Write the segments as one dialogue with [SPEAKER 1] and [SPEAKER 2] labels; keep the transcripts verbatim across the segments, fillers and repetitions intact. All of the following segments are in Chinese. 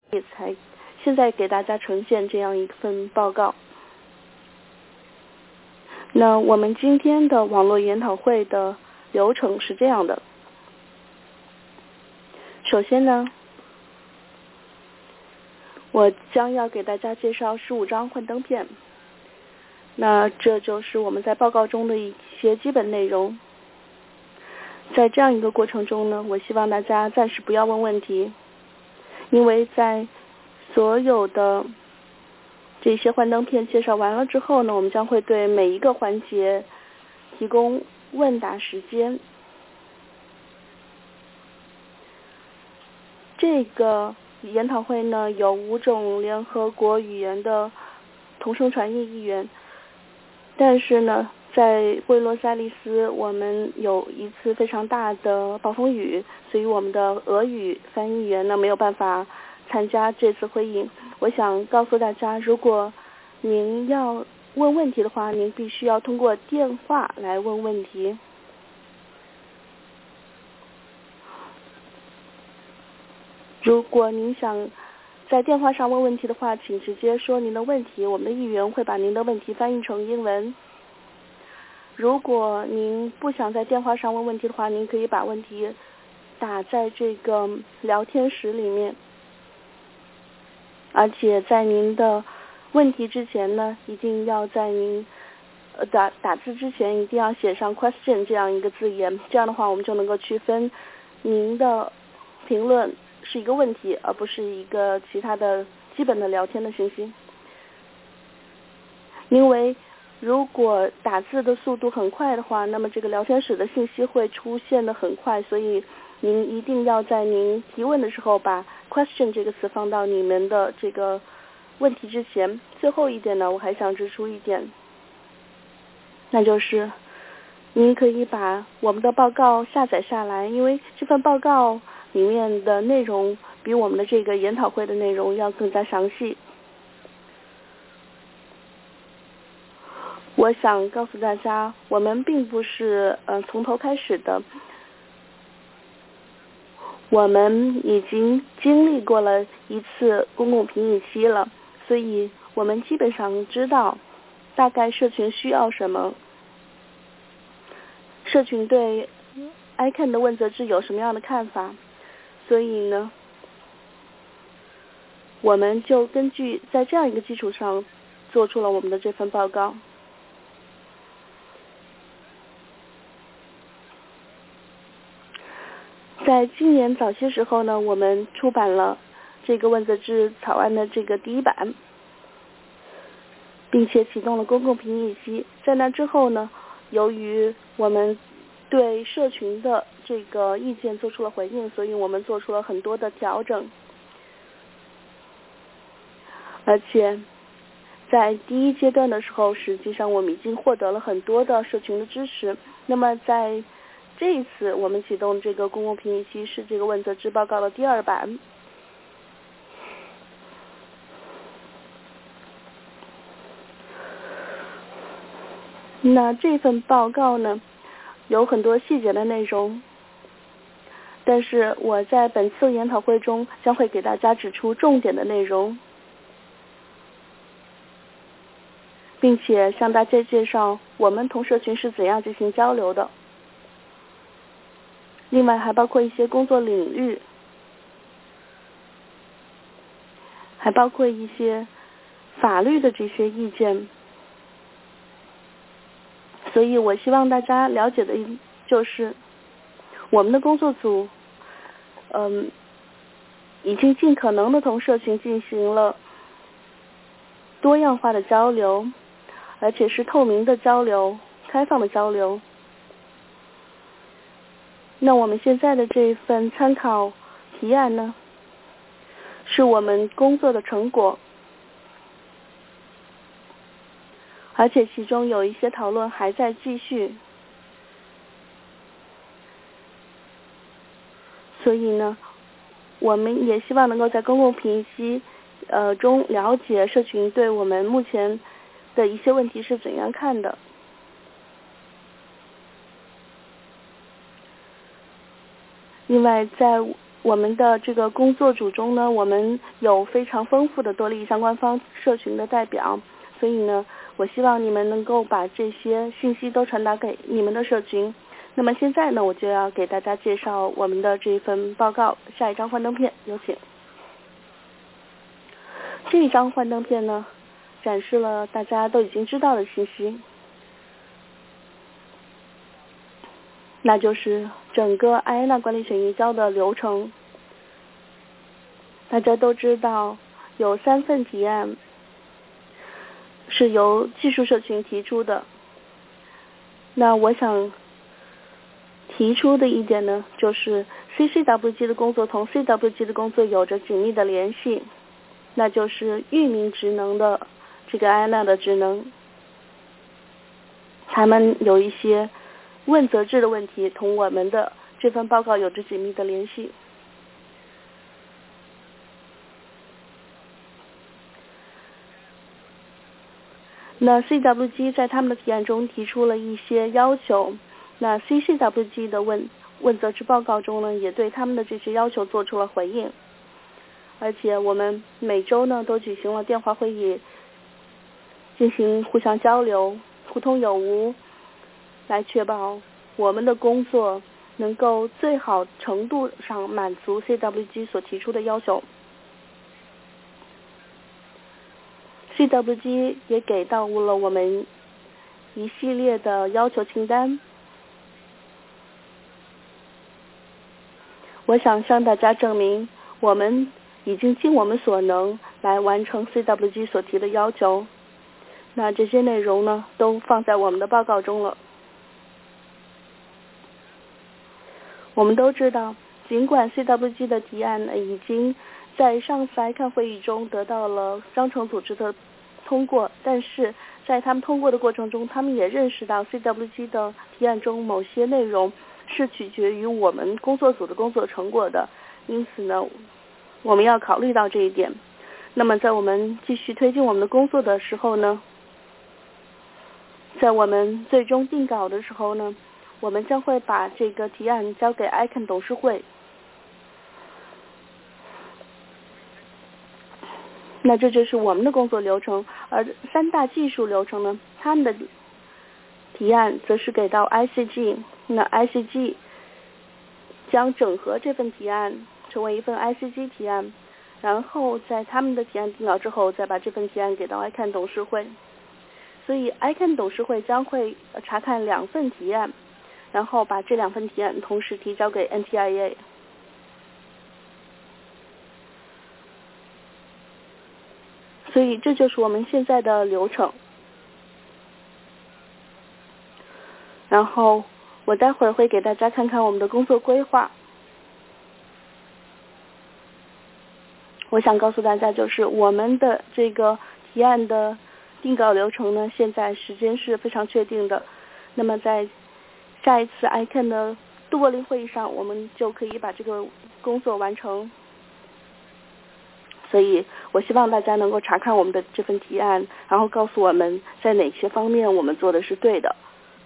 [SPEAKER 1] 也才现在给大家呈现这样一份报告。那我们今天的网络研讨会的流程是这样的。首先呢，我将要给大家介绍十五张幻灯片。那这就是我们在报告中的一些基本内容。在这样一个过程中呢，我希望大家暂时不要问问题，因为在所有的这些幻灯片介绍完了之后呢，我们将会对每一个环节提供问答时间。这个研讨会呢，有五种联合国语言的同声传译译员，但是呢，在布宜诺斯艾利斯我们有一次非常大的暴风雨，所以我们的俄语翻译员呢没有办法参加这次会议。我想告诉大家，如果您要问问题的话，您必须要通过电话来问问题。如果您想在电话上问问题的话，请直接说您的问题，我们的译员会把您的问题翻译成英文。如果您不想在电话上问问题的话，您可以把问题打在这个聊天室里面，而且在您的问题之前呢，一定要在您呃打打字之前一定要写上 question 这样一个字眼，这样的话我们就能够区分您的评论是一个问题，而不是一个其他的基本的聊天的信息。因为如果打字的速度很快的话，那么这个聊天室的信息会出现的很快，所以您一定要在您提问的时候把 question 这个词放到你们的这个问题之前。最后一点呢，我还想指出一点，那就是您可以把我们的报告下载下来，因为这份报告里面的内容比我们的这个研讨会的内容要更加详细。我想告诉大家，我们并不是呃从头开始的，我们已经经历过了一次公共评议期了，所以我们基本上知道大概社群需要什么，社群对 I C A N 的问责制有什么样的看法，所以呢，我们就根据在这样一个基础上做出了我们的这份报告。在今年早些时候呢，我们出版了这个问责制草案的这个第一版，并且启动了公共评议期。在那之后呢，由于我们对社群的这个意见做出了回应，所以我们做出了很多的调整。而且在第一阶段的时候，实际上我们已经获得了很多的社群的支持。那么在这一次我们启动这个公共评议期是这个问责制报告的第二版。那这份报告呢，有很多细节的内容，但是我在本次研讨会中将会给大家指出重点的内容，并且向大家介绍我们同社群是怎样进行交流的。另外还包括一些工作领域，还包括一些法律的这些意见。所以我希望大家了解的就是我们的工作组嗯，已经尽可能的同社群进行了多样化的交流，而且是透明的交流，开放的交流。那我们现在的这份参考提案呢，是我们工作的成果，而且其中有一些讨论还在继续。所以呢，我们也希望能够在公共评议期呃中了解社群对我们目前的一些问题是怎样看的。另外，在我们的这个工作组中呢，我们有非常丰富的多利益相关方社群的代表，所以呢，我希望你们能够把这些信息都传达给你们的社群。那么现在呢，我就要给大家介绍我们的这一份报告。下一张幻灯片，有请。这一张幻灯片呢，展示了大家都已经知道的信息，那就是整个艾安娜管理权移交的流程。大家都知道有三份提案是由技术社群提出的。那我想提出的一点呢，就是 C C W G 的工作同 C W G 的工作有着紧密的联系，那就是域名职能的这个艾安娜的职能，他们有一些问责制的问题，同我们的这份报告有着紧密的联系。那 C W G 在他们的提案中提出了一些要求，那 C C W G 的问问责制报告中呢，也对他们的这些要求做出了回应。而且我们每周呢都举行了电话会议，进行互相交流，互通有无，来确保我们的工作能够最好程度上满足 C W G 所提出的要求。C W G 也给到了我们一系列的要求清单。我想向大家证明，我们已经尽我们所能来完成 C W G 所提的要求。那这些内容呢，都放在我们的报告中了。我们都知道，尽管 C W G 的提案呢已经在上次 I C A N 会议中得到了章程组织的通过，但是在他们通过的过程中，他们也认识到 C W G 的提案中某些内容是取决于我们工作组的工作成果的，因此呢，我们要考虑到这一点。那么在我们继续推进我们的工作的时候呢，在我们最终定稿的时候呢，我们将会把这个提案交给 I C A N 董事会。那这就是我们的工作流程，而三大技术流程呢，他们的提案则是给到 I C G， 那 I C G 将整合这份提案成为一份 I C G 提案，然后在他们的提案定稿之后，再把这份提案给到 I C A N 董事会。所以 I C A N 董事会将会查看两份提案，然后把这两份提案同时提交给 N T I A。所以这就是我们现在的流程。然后我待会儿会给大家看看我们的工作规划。我想告诉大家，就是我们的这个提案的定稿流程呢，现在时间是非常确定的。那么在下一次 I C A N 的杜柏林会议上，我们就可以把这个工作完成。所以我希望大家能够查看我们的这份提案，然后告诉我们在哪些方面我们做的是对的。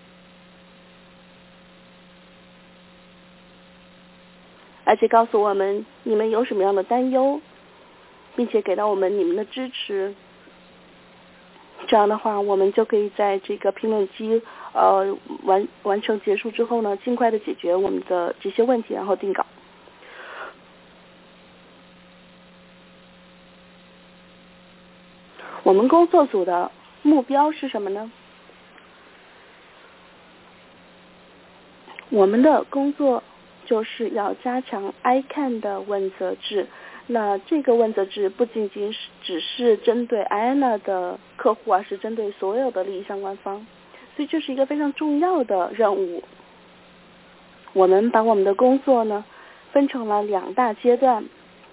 [SPEAKER 1] 而且告诉我们你们有什么样的担忧，并且给到我们你们的支持。这样的话，我们就可以在这个评论机呃完完成结束之后呢，尽快的解决我们的这些问题，然后定稿。我们工作组的目标是什么呢？我们的工作就是要加强 I C A N 的问责制。那这个问责制不仅仅是只是针对 I A N A 的客户，而是针对所有的利益相关方。所以这是一个非常重要的任务。我们把我们的工作呢分成了两大阶段。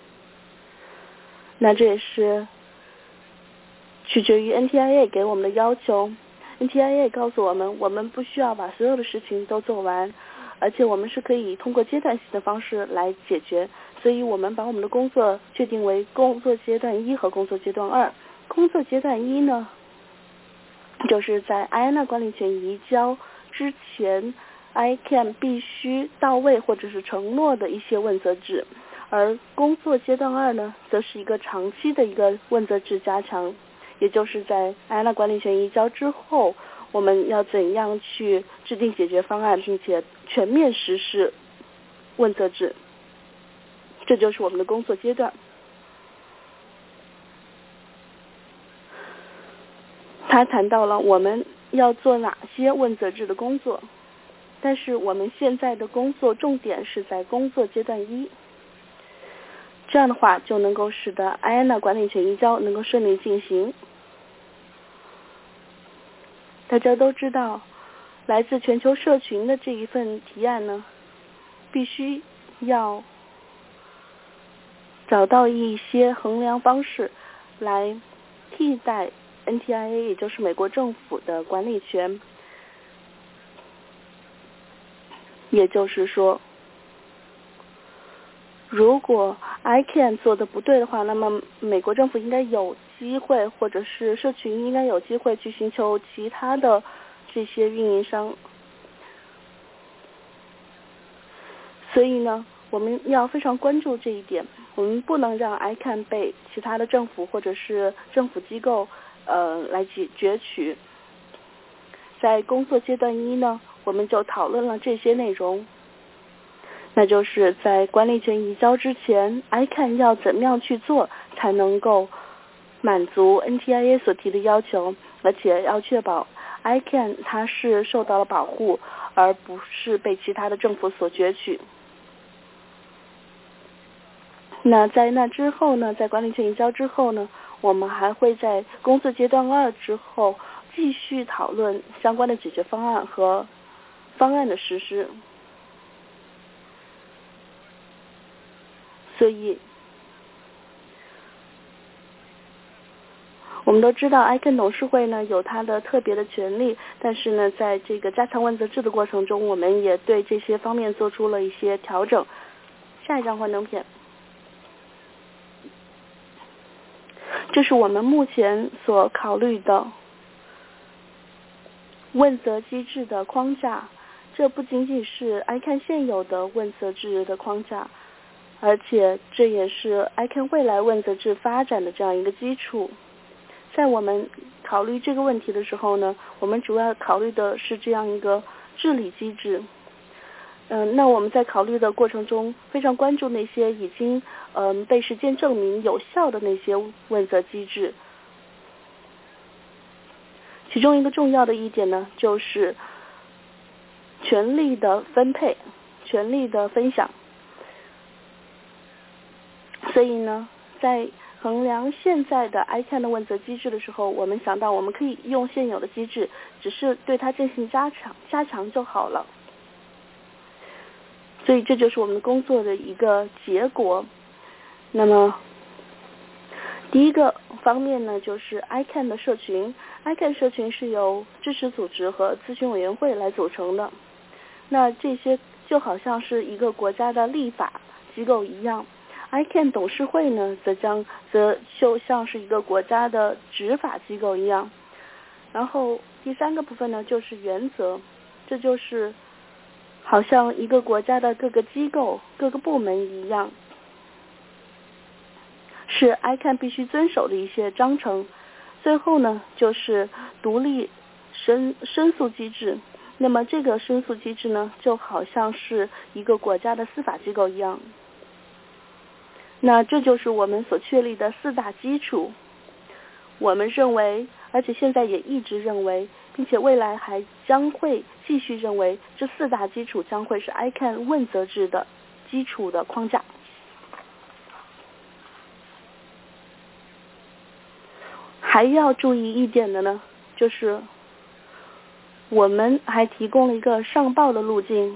[SPEAKER 1] 那这也是取决于 N T I A 给我们的要求。N T I A 告诉我们，我们不需要把所有的事情都做完，而且我们是可以通过阶段性的方式来解决。所以我们把我们的工作确定为工作阶段一和工作阶段二。工作阶段一呢，就是在 I A N A 管理权移交之前 I C A N 必须到位或者是承诺的一些问责制。 而工作阶段二呢，则是一个长期的一个问责制加强，也就是在安娜管理权移交之后，我们要怎样去制定解决方案，并且全面实施问责制，这就是我们的工作阶段。他谈到了我们要做哪些问责制的工作，但是我们现在的工作重点是在工作阶段一，这样的话就能够使得艾安娜管理权移交能够顺利进行。大家都知道，来自全球社群的这一份提案呢，必须要找到一些衡量方式来替代 N T I A， 也就是美国政府的管理权。也就是说，如果 I C A N 做的不对的话，那么美国政府应该有机会，或者是社群应该有机会去寻求其他的这些运营商。所以呢，我们要非常关注这一点，我们不能让 I C A N 被其他的政府或者是政府机构呃来攫取。在工作阶段一呢，我们就讨论了这些内容，那就是在管理权移交之前 I C A N 要怎么样去做才能够满足 N T I A 所提的要求，而且要确保 I C A N 它是受到了保护，而不是被其他的政府所攫取。那在那之后呢，在管理权移交之后呢，我们还会在工作阶段二之后继续讨论相关的解决方案和方案的实施。所以我们都知道 I C A N 董事会呢有它的特别的权利，但是呢在这个加强问责制的过程中，我们也对这些方面做出了一些调整。下一张幻灯片，这是我们目前所考虑的问责机制的框架，这不仅仅是 I C A N 现有的问责制的框架，而且这也是 I C A N 未来问责制发展的这样一个基础。在我们考虑这个问题的时候呢，我们主要考虑的是这样一个治理机制。嗯，那我们在考虑的过程中，非常关注那些已经嗯被实践证明有效的那些问责机制。其中一个重要的一点呢，就是权力的分配、权力的分享。所以呢，在衡量现在的 I C A N 的问责机制的时候，我们想到我们可以用现有的机制，只是对它进行加强加强就好了。所以这就是我们工作的一个结果。那么第一个方面呢，就是 I C A N 的社群。I C A N 社群是由支持组织和咨询委员会来组成的。那这些就好像是一个国家的立法机构一样。I C A N 董事会呢，则将则就像是一个国家的执法机构一样。然后第三个部分呢，就是原则，这就是好像一个国家的各个机构、各个部门一样，是 I C A N 必须遵守的一些章程。最后呢，就是独立申申诉机制。那么这个申诉机制呢，就好像是一个国家的司法机构一样。那这就是我们所确立的四大基础。我们认为，而且现在也一直认为，并且未来还将会继续认为，这四大基础将会是 I C A N 问责制的基础的框架。还要注意一点的呢，就是我们还提供了一个上报的路径。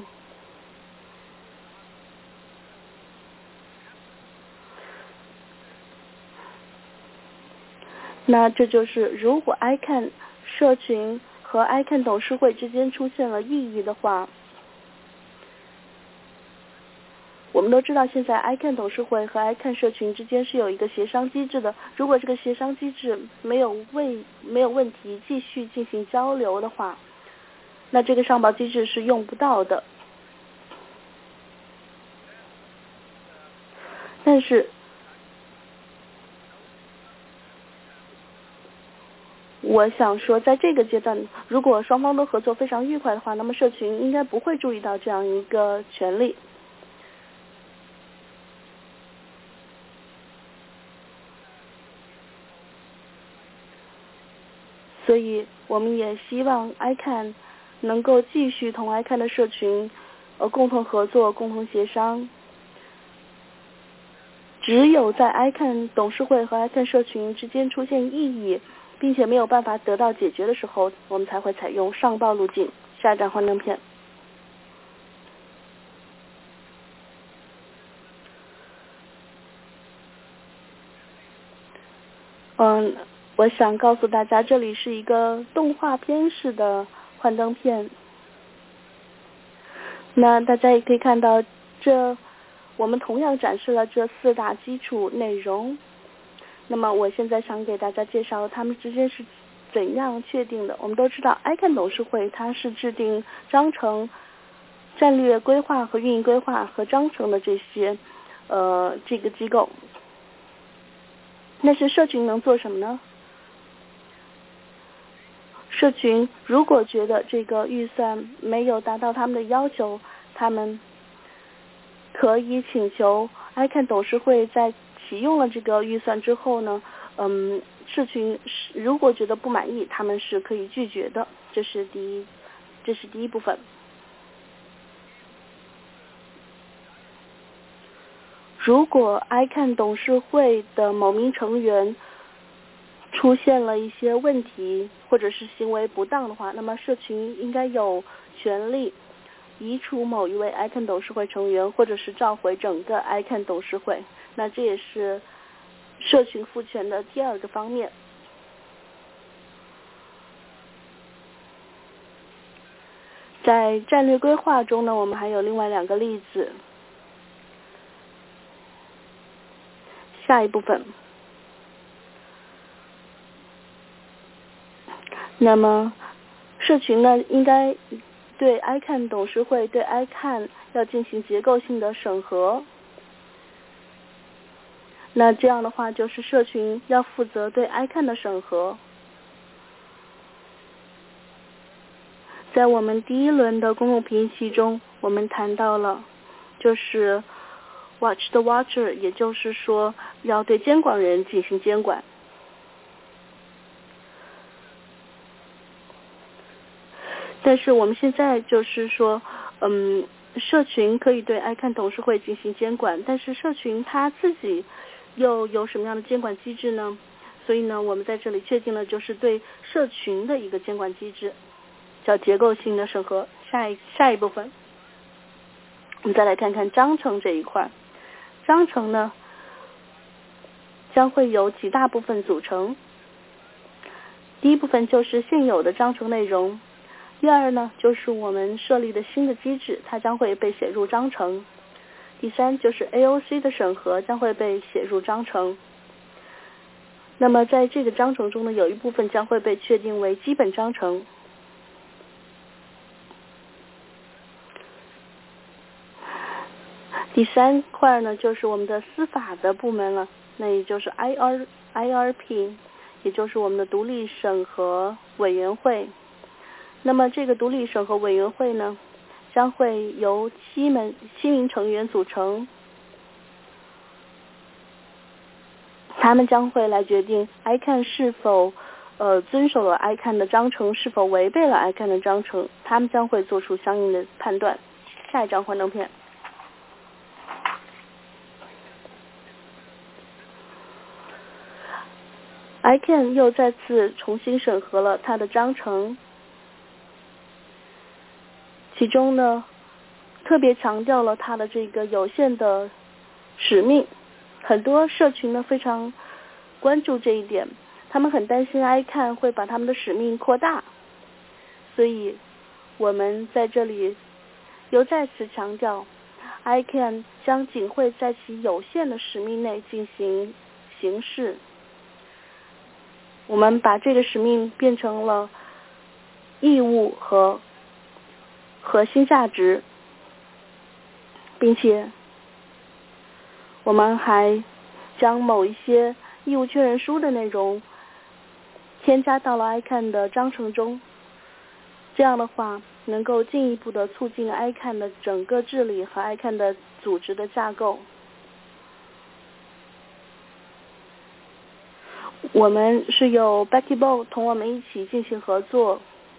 [SPEAKER 1] 那这就是如果 I C A N 社群和 I C A N 董事会之间出现了异议的话，我们都知道现在 I C A N 董事会和 I C A N 社群之间是有一个协商机制的。如果这个协商机制没有问没有问题继续进行交流的话，那这个上报机制是用不到的。 但是我想说，在这个阶段，如果双方都合作非常愉快的话，那么社群应该不会注意到这样一个权利。所以我们也希望 I C A N 能够继续同 I C A N 的社群呃共同合作、共同协商。只有在 I C A N 董事会和 I C A N 社群之间出现异议，并且没有办法得到解决的时候，我们才会采用上报路径。下一张幻灯片。嗯，我想告诉大家，这里是一个动画片式的幻灯片。那大家也可以看到，这我们同样展示了这四大基础内容。那么我现在想给大家介绍它们之间是怎样确定的。我们都知道 I C A N 董事会它是制定章程、战略规划和运营规划和章程的这些呃这个机构。但是社群能做什么呢？社群如果觉得这个预算没有达到他们的要求，他们可以请求 I C A N 董事会在启用了这个预算之后呢，嗯，社群如果觉得不满意，他们是可以拒绝的。这是第一，这是第一部分。如果 I C A N 董事会的某名成员出现了一些问题或者是行为不当的话，那么社群应该有权利移除某一位 I C A N 董事会成员，或者是召回整个 I C A N 董事会。那这也是社群赋权的第二个方面。在战略规划中呢，我们还有另外两个例子。下一部分。那么社群呢，应该对 I C A N 董事会对 I C A N 要进行结构性的审核。那这样的话，就是社群要负责对 I C A N 的审核。在我们第一轮的公共评级中，我们谈到了，就是 Watch the Watcher， 也就是说要对监管人进行监管。但是我们现在就是说，嗯，社群可以对 I C A N 董事会进行监管，但是社群它自己又有什么样的监管机制呢？所以呢，我们在这里确定了就是对社群的一个监管机制，叫结构性的审核。下一下一部分，我们再来看看章程这一块。章程呢，将会由几大部分组成。第一部分就是现有的章程内容。第二呢，就是我们设立的新的机制，它将会被写入章程。第三，就是 A O C 的审核将会被写入章程。那么在这个章程中呢，有一部分将会被确定为基本章程。第三块呢，就是我们的司法的部门了，那也就是 I R I R P， 也就是我们的独立审核委员会。那么这个独立审核委员会呢，将会由七名七名成员组成，他们将会来决定 I C A N 是否呃遵守了 I C A N 的章程，是否违背了 I C A N 的章程，他们将会做出相应的判断。下一张幻灯片。I C A N 又再次重新审核了它的章程，其中呢，特别强调了它的这个有限的使命。很多社群呢非常关注这一点，他们很担心 I C A N 会把他们的使命扩大，所以我们在这里又再次强调 I C A N 将仅会在其有限的使命内进行行事。我们把这个使命变成了义务和核心价值，并且我们还将某一些义务确认书的内容添加到了 I C A N 的章程中，这样的话能够进一步的促进 I C A N 的整个治理和 I C A N 的组织的架构。我们是由 Becky Bo 同我们一起进行合作，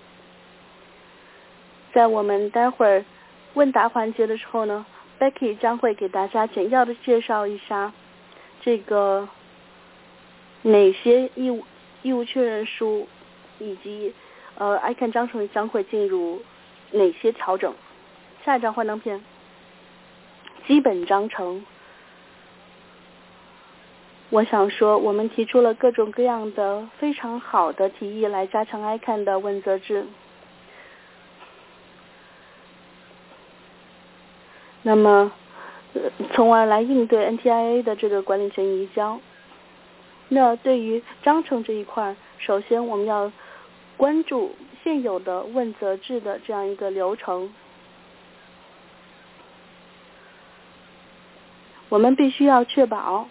[SPEAKER 1] 在我们待会儿问答环节的时候呢， Becky 将会给大家简要的介绍一下这个哪些义务义务确认书以及呃 I C A N 章程将会进入哪些调整。下一张幻灯片，基本章程。我想说，我们提出了各种各样的非常好的提议来加强 I C A N 的问责制。那么，呃，从而来应对 N T I A 的这个管理权移交。那对于章程这一块，首先我们要关注现有的问责制的这样一个流程。我们必须要确保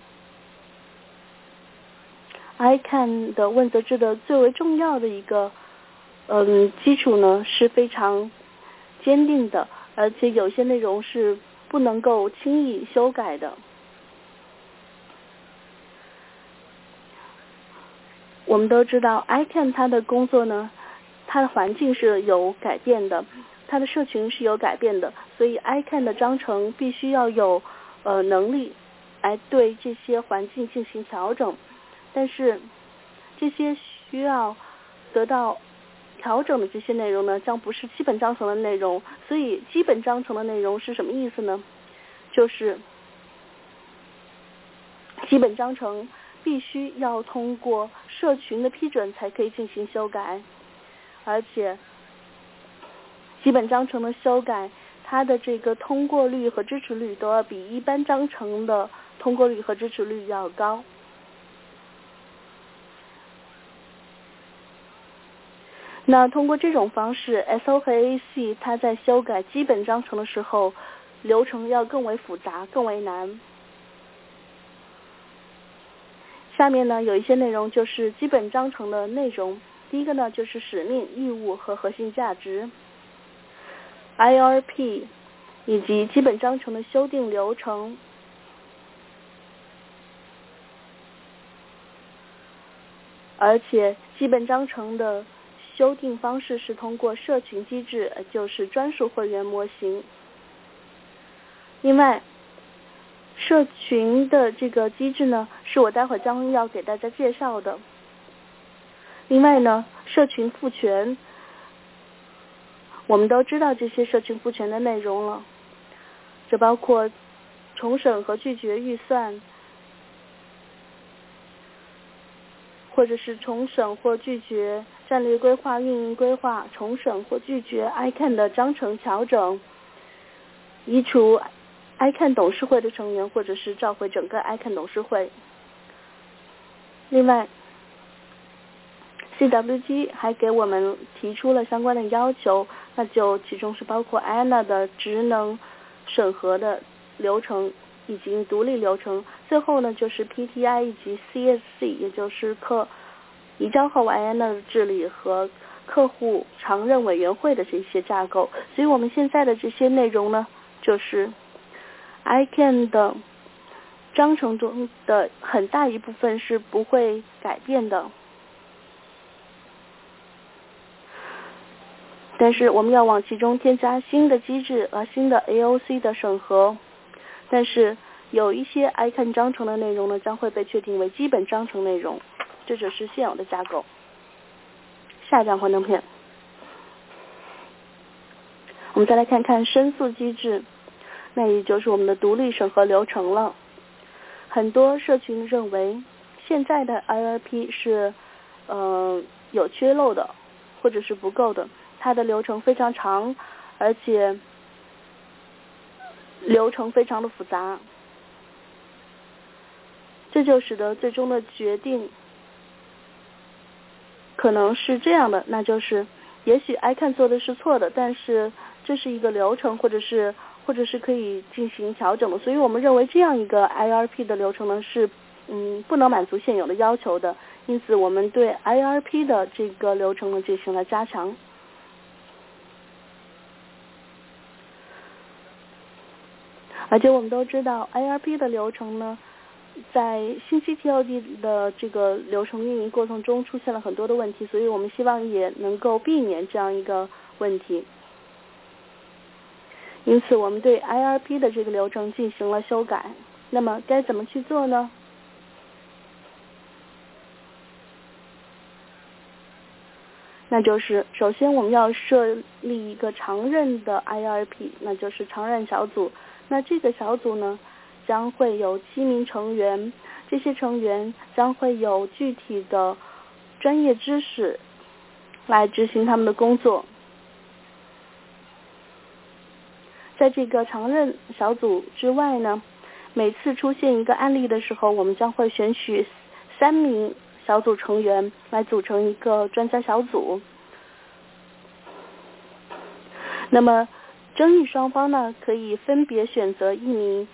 [SPEAKER 1] I C A N 的问责制的最为重要的一个嗯基础呢是非常坚定的，而且有些内容是不能够轻易修改的。我们都知道 I C A N 它的工作呢，它的环境是有改变的，它的社群是有改变的，所以 I C A N 的章程必须要有呃能力来对这些环境进行调整。但是这些需要得到调整的这些内容呢，将不是基本章程的内容。所以基本章程的内容是什么意思呢？就是基本章程必须要通过社群的批准才可以进行修改，而且基本章程的修改，它的这个通过率和支持率都要比一般章程的通过率和支持率要高。那通过这种方式 ，S O 和 A C 它在修改基本章程的时候，流程要更为复杂、更为难。下面呢有一些内容就是基本章程的内容。第一个呢就是使命、义务和核心价值 ，I R P 以及基本章程的修订流程。而且基本章程的修订方式是通过社群机制，就是专属会员模型。另外，社群的这个机制呢，是我待会儿将要给大家介绍的。另外呢，社群赋权，我们都知道这些社群赋权的内容了，这包括重审和拒绝预算，或者是重审或拒绝战略规划、运营规划，重审或拒绝 I C A N 的章程调整，移除 I C A N 董事会的成员，或者是召回整个 I C A N 董事会。另外 C W G 还给我们提出了相关的要求，那就其中是包括 A N A 的职能审核的流程以及独立流程，最后呢就是 P T I 以及 C S C， 也就是客移交后 A N A 的治理和客户常任委员会的这些架构。所以我们现在的这些内容呢，就是 I C A N 的章程中的很大一部分是不会改变的。但是我们要往其中添加新的机制和新的 A O C 的审核，但是有一些 I C A N 章程的内容呢，将会被确定为基本章程内容，这就是现有的架构。下一张幻灯片，我们再来看看申诉机制，那也就是我们的独立审核流程了。很多社群认为现在的 I R P 是呃有缺漏的，或者是不够的。它的流程非常长，而且流程非常的复杂，这就使得最终的决定可能是这样的，那就是也许 I C A N 做的是错的，但是这是一个流程，或者是或者是可以进行调整的。所以我们认为这样一个 I R P 的流程呢是嗯不能满足现有的要求的，因此我们对 I R P 的这个流程呢进行了加强。而且我们都知道 I R P 的流程呢，在信息 T L D 的这个流程运营过程中出现了很多的问题，所以我们希望也能够避免这样一个问题。因此我们对 I R P 的这个流程进行了修改。那么该怎么去做呢？那就是首先我们要设立一个常任的 I R P， 那就是常任小组。那这个小组呢将会有七名成员，这些成员将会有具体的专业知识来执行他们的工作。在这个常任小组之外呢，每次出现一个案例的时候，我们将会选取三名小组成员来组成一个专家小组。那么争议双方呢可以分别选择一名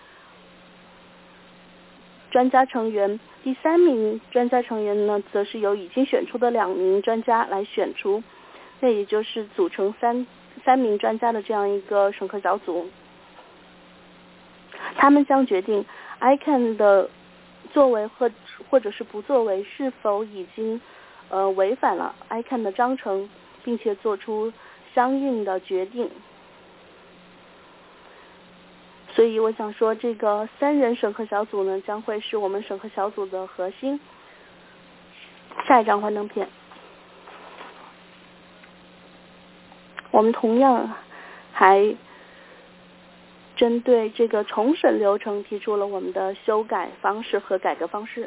[SPEAKER 1] 专家成员，第三名专家成员呢则是由已经选出的两名专家来选出，那也就是组成三三名专家的这样一个审核小组。他们将决定 I C A N 的作为或或者是不作为是否已经呃违反了 I C A N 的章程，并且做出相应的决定。所以我想说，这个三人审核小组呢将会是我们审核小组的核心。下一张幻灯片，我们同样还针对这个重审流程提出了我们的修改方式和改革方式。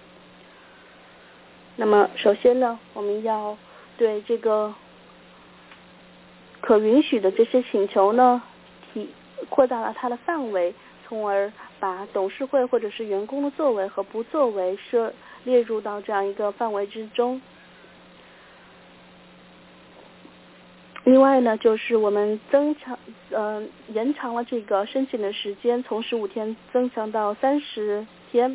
[SPEAKER 1] 那么首先呢，我们要对这个可允许的这些请求呢提扩大了它的范围，从而把董事会或者是员工的作为和不作为设列入到这样一个范围之中。另外呢，就是我们增长呃延长了这个申请的时间，从十五天增强到三十天。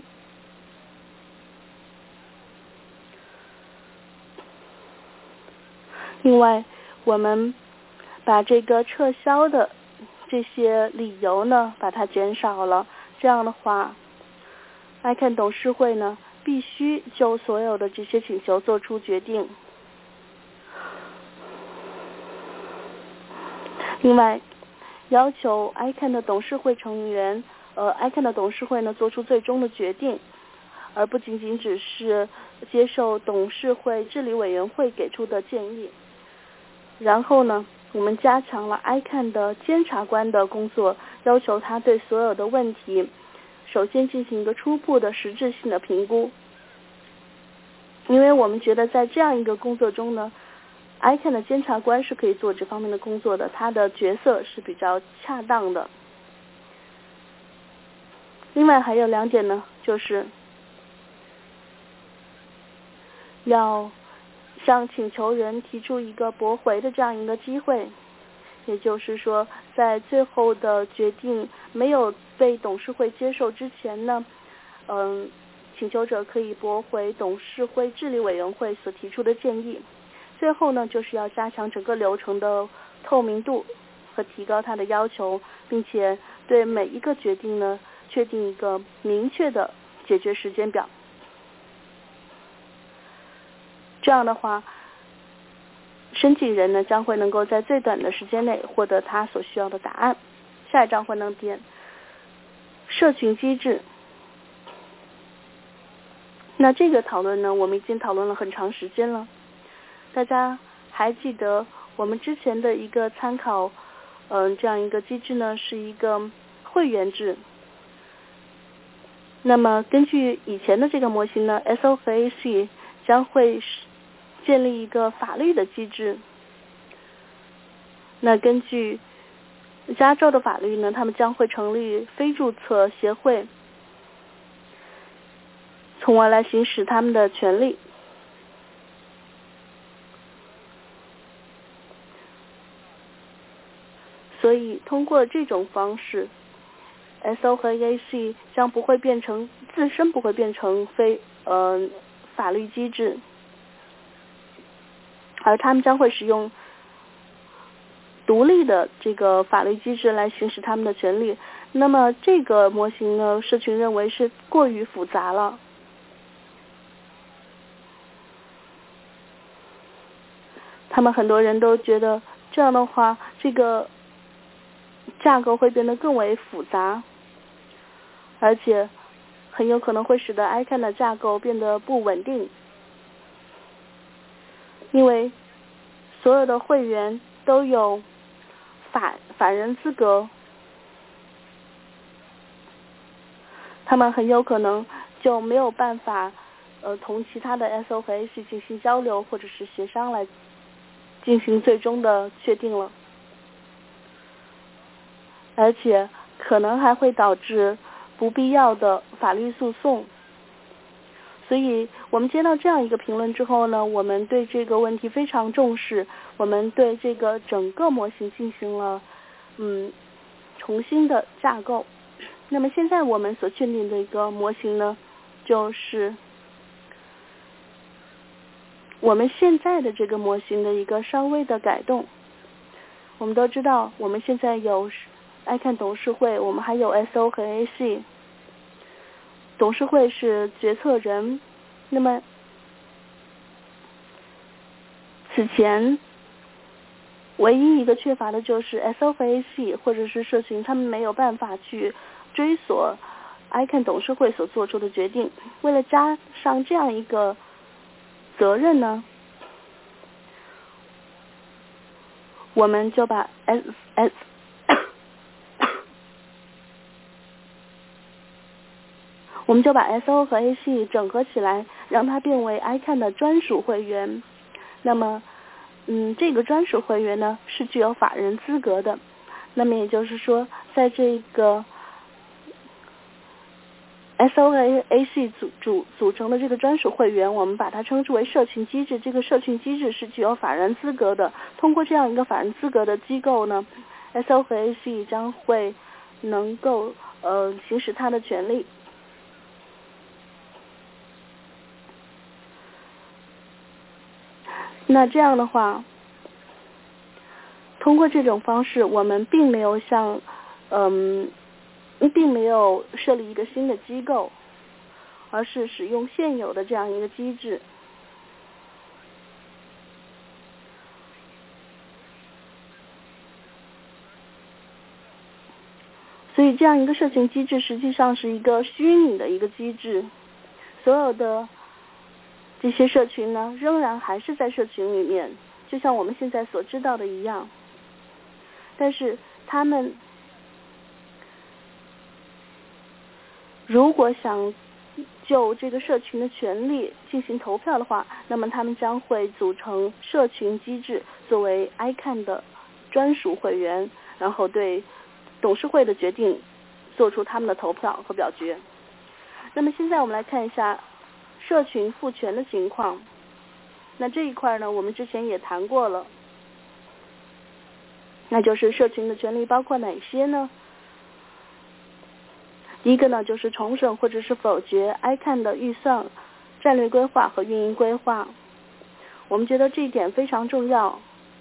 [SPEAKER 1] 另外，我们把这个撤销的这些理由呢把它减少了，这样的话 I C A N 董事会呢必须就所有的这些请求做出决定。另外要求 I C A N 的董事会成员呃 I C A N 的董事会呢做出最终的决定，而不仅仅只是接受董事会治理委员会给出的建议。然后呢，我们加强了 I C A N 的监察官的工作，要求他对所有的问题首先进行一个初步的实质性的评估。因为我们觉得在这样一个工作中呢， I C A N 的监察官是可以做这方面的工作的，他的角色是比较恰当的。另外还有两点呢，就是要向请求人提出一个驳回的这样一个机会，也就是说在最后的决定没有被董事会接受之前呢，嗯，请求者可以驳回董事会治理委员会所提出的建议。最后呢，就是要加强整个流程的透明度和提高它的要求，并且对每一个决定呢确定一个明确的解决时间表。这样的话，申请人呢将会能够在最短的时间内获得他所需要的答案。下一张幻灯片，社群机制。那这个讨论呢，我们已经讨论了很长时间了。大家还记得我们之前的一个参考，嗯、呃，这样一个机制呢，是一个会员制。那么根据以前的这个模型呢 ，S O 和 A C 将会建立一个法律的机制。那根据加州的法律呢，他们将会成立非注册协会，从而来行使他们的权利。 所以通过这种方式 S O 和 A C 将不会变成自身不会变成非呃法律机制，而他们将会使用独立的这个法律机制来行使他们的权利。那么这个模型呢，社群认为是过于复杂了。他们很多人都觉得这样的话，这个架构会变得更为复杂，而且很有可能会使得 I C A N 的架构变得不稳定，因为所有的会员都有法法人资格，他们很有可能就没有办法呃同其他的 S O 和 A C 进行交流或者是协商来进行最终的确定了，而且可能还会导致不必要的法律诉讼。所以我们接到这样一个评论之后呢，我们对这个问题非常重视，我们对这个整个模型进行了嗯重新的架构。那么现在我们所确定的一个模型呢，就是我们现在的这个模型的一个稍微的改动。我们都知道我们现在有 I C A N 董事会，我们还有 S O 和 A C。 董事会是决策人，那么此前唯一一个缺乏的就是 S O 和 A C 或者是社群，他们没有办法去追索 I C A N 董事会所做出的决定。为了加上这样一个责任呢，我们就把 S S 我们就把 S O 和 A C 整合起来，让它变为 I C A N 的专属会员。那么嗯，这个专属会员呢是具有法人资格的。那么也就是说，在这个 S O 和 A C 组组组成的这个专属会员，我们把它称之为社群机制。这个社群机制是具有法人资格的。通过这样一个法人资格的机构呢， S O 和 A C 将会能够呃行使它的权利。那这样的话，通过这种方式，我们并没有像嗯并没有设立一个新的机构，而是使用现有的这样一个机制。所以这样一个社群机制实际上是一个虚拟的一个机制，所有的这些社群呢仍然还是在社群里面，就像我们现在所知道的一样，但是他们如果想就这个社群的权利进行投票的话，那么他们将会组成社群机制，作为 I C A N 的专属会员，然后对董事会的决定做出他们的投票和表决。那么现在我们来看一下社群赋权的情况。那这一块呢，我们之前也谈过了，那就是社群的权利包括哪些呢？第一个呢，就是重审或者是否决 I C A N 的预算、战略规划和运营规划。我们觉得这一点非常重要。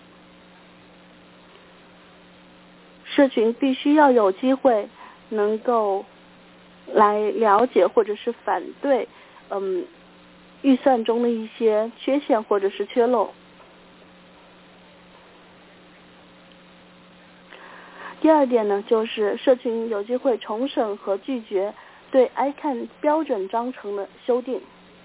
[SPEAKER 1] 社群必须要有机会能够来了解或者是反对嗯预算中的一些缺陷或者是缺漏。第二点呢，就是社群有机会重审和拒绝对 I C A N 标准章程的修订。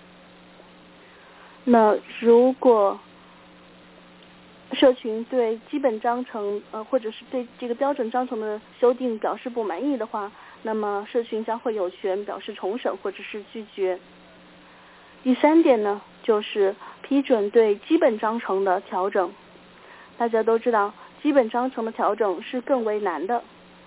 [SPEAKER 1] 那如果社群对基本章程呃或者是对这个标准章程的修订表示不满意的话，那么社群将会有权表示重审或者是拒绝。第三点呢，就是批准对基本章程的调整。大家都知道，基本章程的调整是更为难的。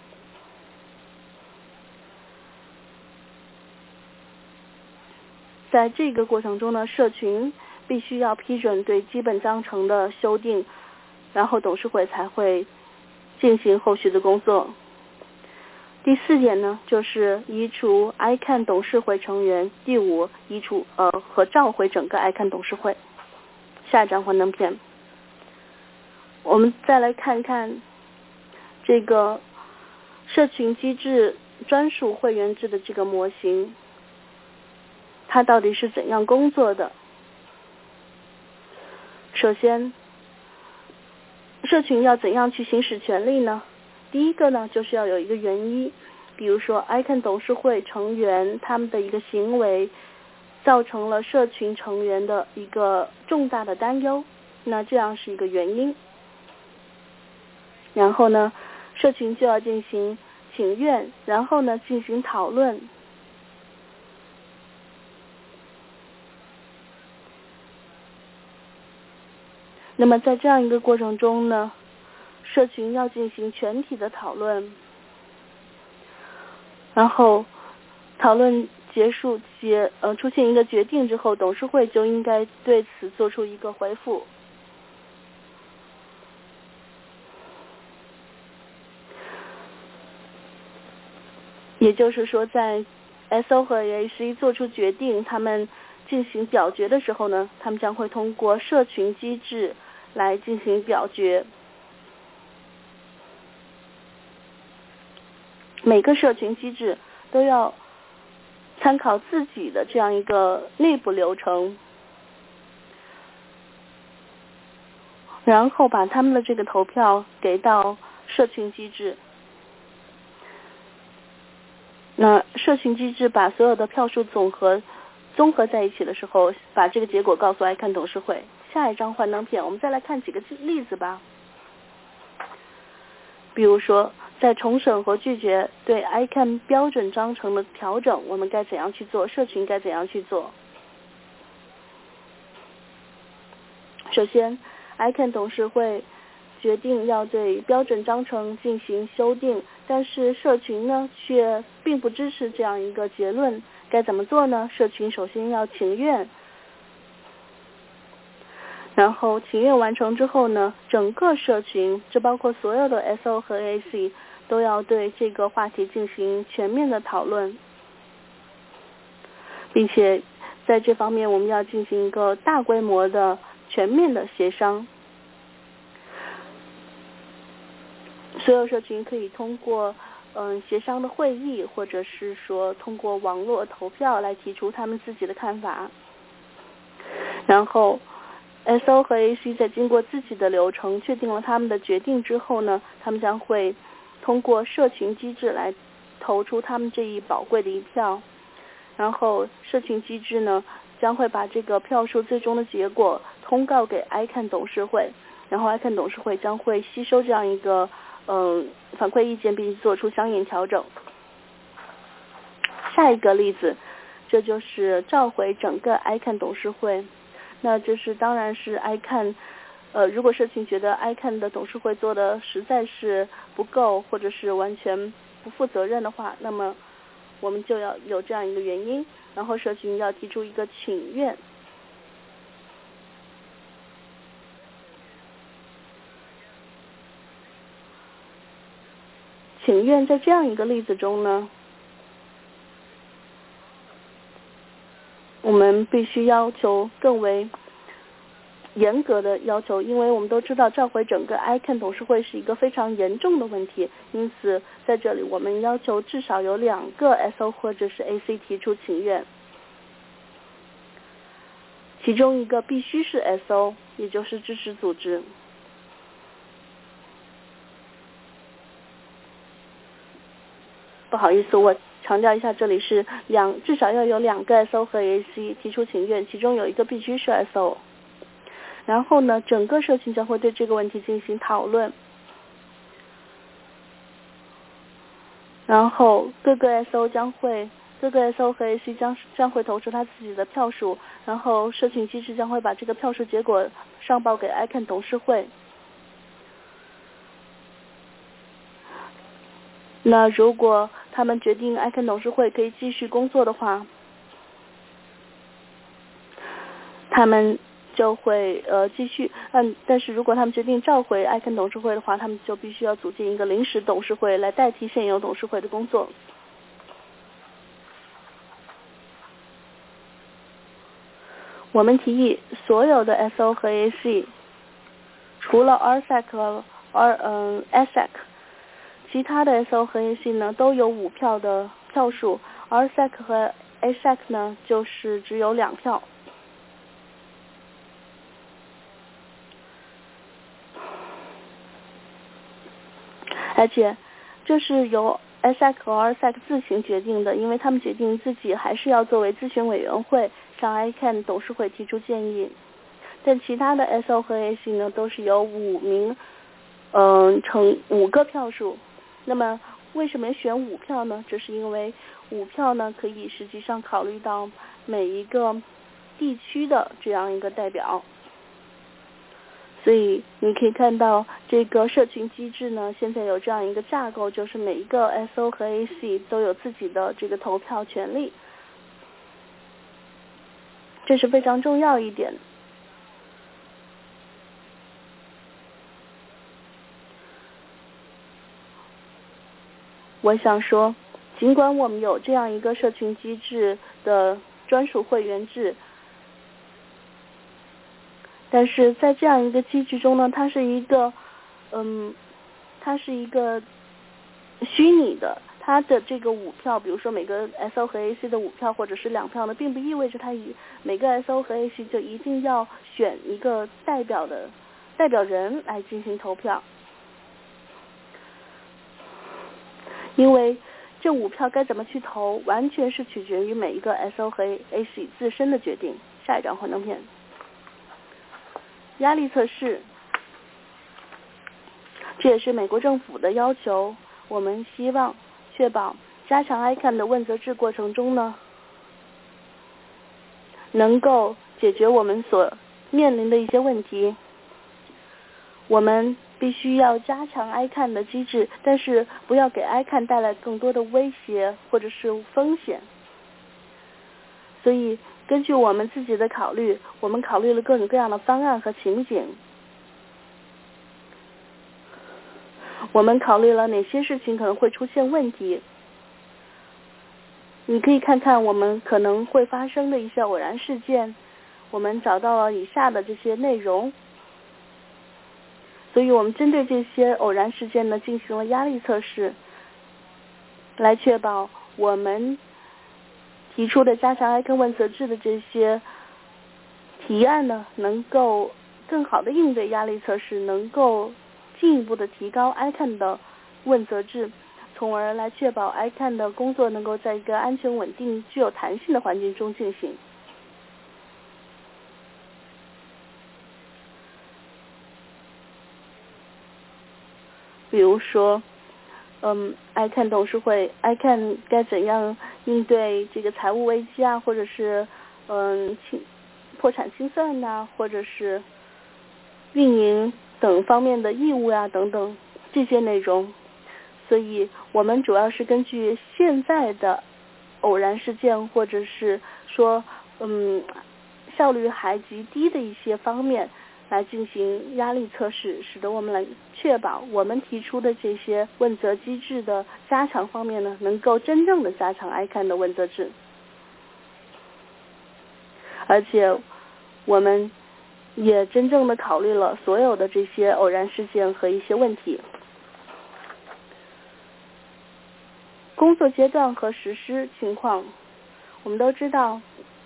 [SPEAKER 1] 在这个过程中呢，社群必须要批准对基本章程的修订，然后董事会才会进行后续的工作。第四点呢，就是移除 I C A N 董事会成员。第五，移除呃和召回整个 I C A N 董事会。下一张幻灯片，我们再来看看这个社群机制专属会员制的这个模型，它到底是怎样工作的。首先，社群要怎样去行使权利呢？第一个呢，就是要有一个原因，比如说 I C A N 董事会成员他们的一个行为造成了社群成员的一个重大的担忧，那这样是一个原因。然后呢，社群就要进行请愿，然后呢进行讨论。那么在这样一个过程中呢，社群要进行全体的讨论，然后讨论结束结呃出现一个决定之后，董事会就应该对此做出一个回复。也就是说，在 S O 和 A C 做出决定，他们进行表决的时候呢，他们将会通过社群机制来进行表决。每个社群机制都要参考自己的这样一个内部流程，然后把他们的这个投票给到社群机制。那社群机制把所有的票数总和综合在一起的时候，把这个结果告诉 I C A N 董事会。下一张幻灯片，我们再来看几个例子吧。比如说，在重审和拒绝对 I C A N 标准章程的调整，我们该怎样去做？社群该怎样去做？首先 I C A N 董事会决定要对标准章程进行修订，但是社群呢却并不支持这样一个结论，该怎么做呢？社群首先要请愿，然后请愿完成之后呢，整个社群，这包括所有的 S O 和 A C 都要对这个话题进行全面的讨论，并且在这方面我们要进行一个大规模的全面的协商。所有社群可以通过嗯协商的会议，或者是说通过网络投票来提出他们自己的看法。然后 S O 和 A C 在经过自己的流程确定了他们的决定之后呢，他们将会通过社群机制来投出他们这一宝贵的一票。然后社群机制呢将会把这个票数最终的结果通告给 I C A N 董事会，然后 I C A N 董事会将会吸收这样一个嗯反馈意见，并做出相应调整。下一个例子，这就是召回整个 I C A N 董事会。那这是当然是 I C A N 呃如果社群觉得 I C A N 的董事会做的实在是不够，或者是完全不负责任的话，那么我们就要有这样一个原因，然后社群要提出一个请愿。请愿在这样一个例子中呢，我们必须要求更为严格的要求，因为我们都知道召回整个 I C A N 董事会是一个非常严重的问题，因此在这里我们要求至少有两个 S O 或者是 A C 提出请愿，其中一个必须是 S O， 也就是支持组织。不好意思，我强调一下，这里是两至少要有两个 S O 和 A C 提出请愿，其中有一个必须是 S O。然后呢，整个社群将会对这个问题进行讨论，然后各个 S O 将会各个 S O 和 A C 将将会投出他自己的票数，然后社群机制将会把这个票数结果上报给 I C A N 董事会。那如果他们决定 I C A N 董事会可以继续工作的话，他们就会呃继续，嗯，但是如果他们决定召回 I C A N 董事会的话，他们就必须要组建一个临时董事会来代替现有董事会的工作。我们提议所有的 S O 和 A C， 除了 R S E C 和 R 嗯 S E C， 其他的 S O 和 A C 呢都有五票的票数 ，R S E C 和 A S E C 呢就是只有两票。而且这是由 S E C 和 R S E C 自行决定的，因为他们决定自己还是要作为咨询委员会向 I C A N 董事会提出建议。但其他的 S O 和 A C 呢都是由五名嗯、呃、乘五个票数。那么为什么选五票呢？这是因为五票呢可以实际上考虑到每一个地区的这样一个代表。所以你可以看到这个社群机制呢，现在有这样一个架构，就是每一个 S O 和 A C 都有自己的这个投票权利，这是非常重要一点。我想说，尽管我们有这样一个社群机制的专属会员制，但是在这样一个机制中呢，它是一个，嗯，它是一个虚拟的，它的这个五票，比如说每个 S O 和 A C 的五票或者是两票呢，并不意味着它以每个 S O 和 A C 就一定要选一个代表的代表人来进行投票，因为这五票该怎么去投，完全是取决于每一个 S O 和 A C 自身的决定。下一张幻灯片。压力测试，这也是美国政府的要求。我们希望确保加强 I C A N 的问责制过程中呢，能够解决我们所面临的一些问题。我们必须要加强 I C A N 的机制，但是不要给 I C A N 带来更多的威胁或者是风险。所以根据我们自己的考虑，我们考虑了各种各样的方案和情景。我们考虑了哪些事情可能会出现问题。你可以看看我们可能会发生的一些偶然事件，我们找到了以下的这些内容。所以我们针对这些偶然事件呢，进行了压力测试，来确保我们提出的加强 I C A N 问责制的这些提案呢，能够更好的应对压力测试，能够进一步的提高 I C A N 的问责制，从而来确保 I C A N 的工作能够在一个安全稳定、具有弹性的环境中进行。比如说，嗯 ，I C A N 董事会 ，I C A N 该怎样应对这个财务危机啊，或者是嗯清破产清算呐、啊，或者是运营等方面的义务啊等等这些内容。所以我们主要是根据现在的偶然事件，或者是说嗯效率还极低的一些方面来进行压力测试，使得我们来确保我们提出的这些问责机制的加强方面呢，能够真正的加强 I C A N 的问责制。而且我们也真正的考虑了所有的这些偶然事件和一些问题。工作阶段和实施情况，我们都知道，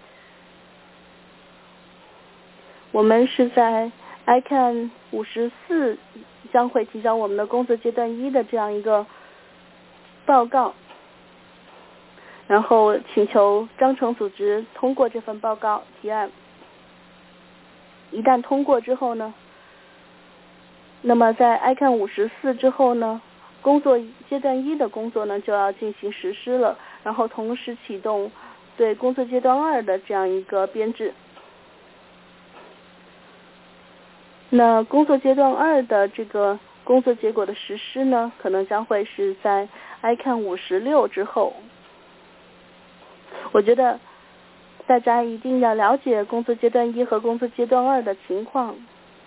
[SPEAKER 1] 我们是在 I C A N 五十四将会提交我们的工作阶段一的这样一个报告，然后请求章程组织通过这份报告提案。一旦通过之后呢，那么在 I C A N 五十四之后呢，工作阶段一的工作呢就要进行实施了，然后同时启动对工作阶段二的这样一个编制。那工作阶段二的这个工作结果的实施呢，可能将会是在 I C A N 五十六之后。我觉得大家一定要了解工作阶段一和工作阶段二的情况。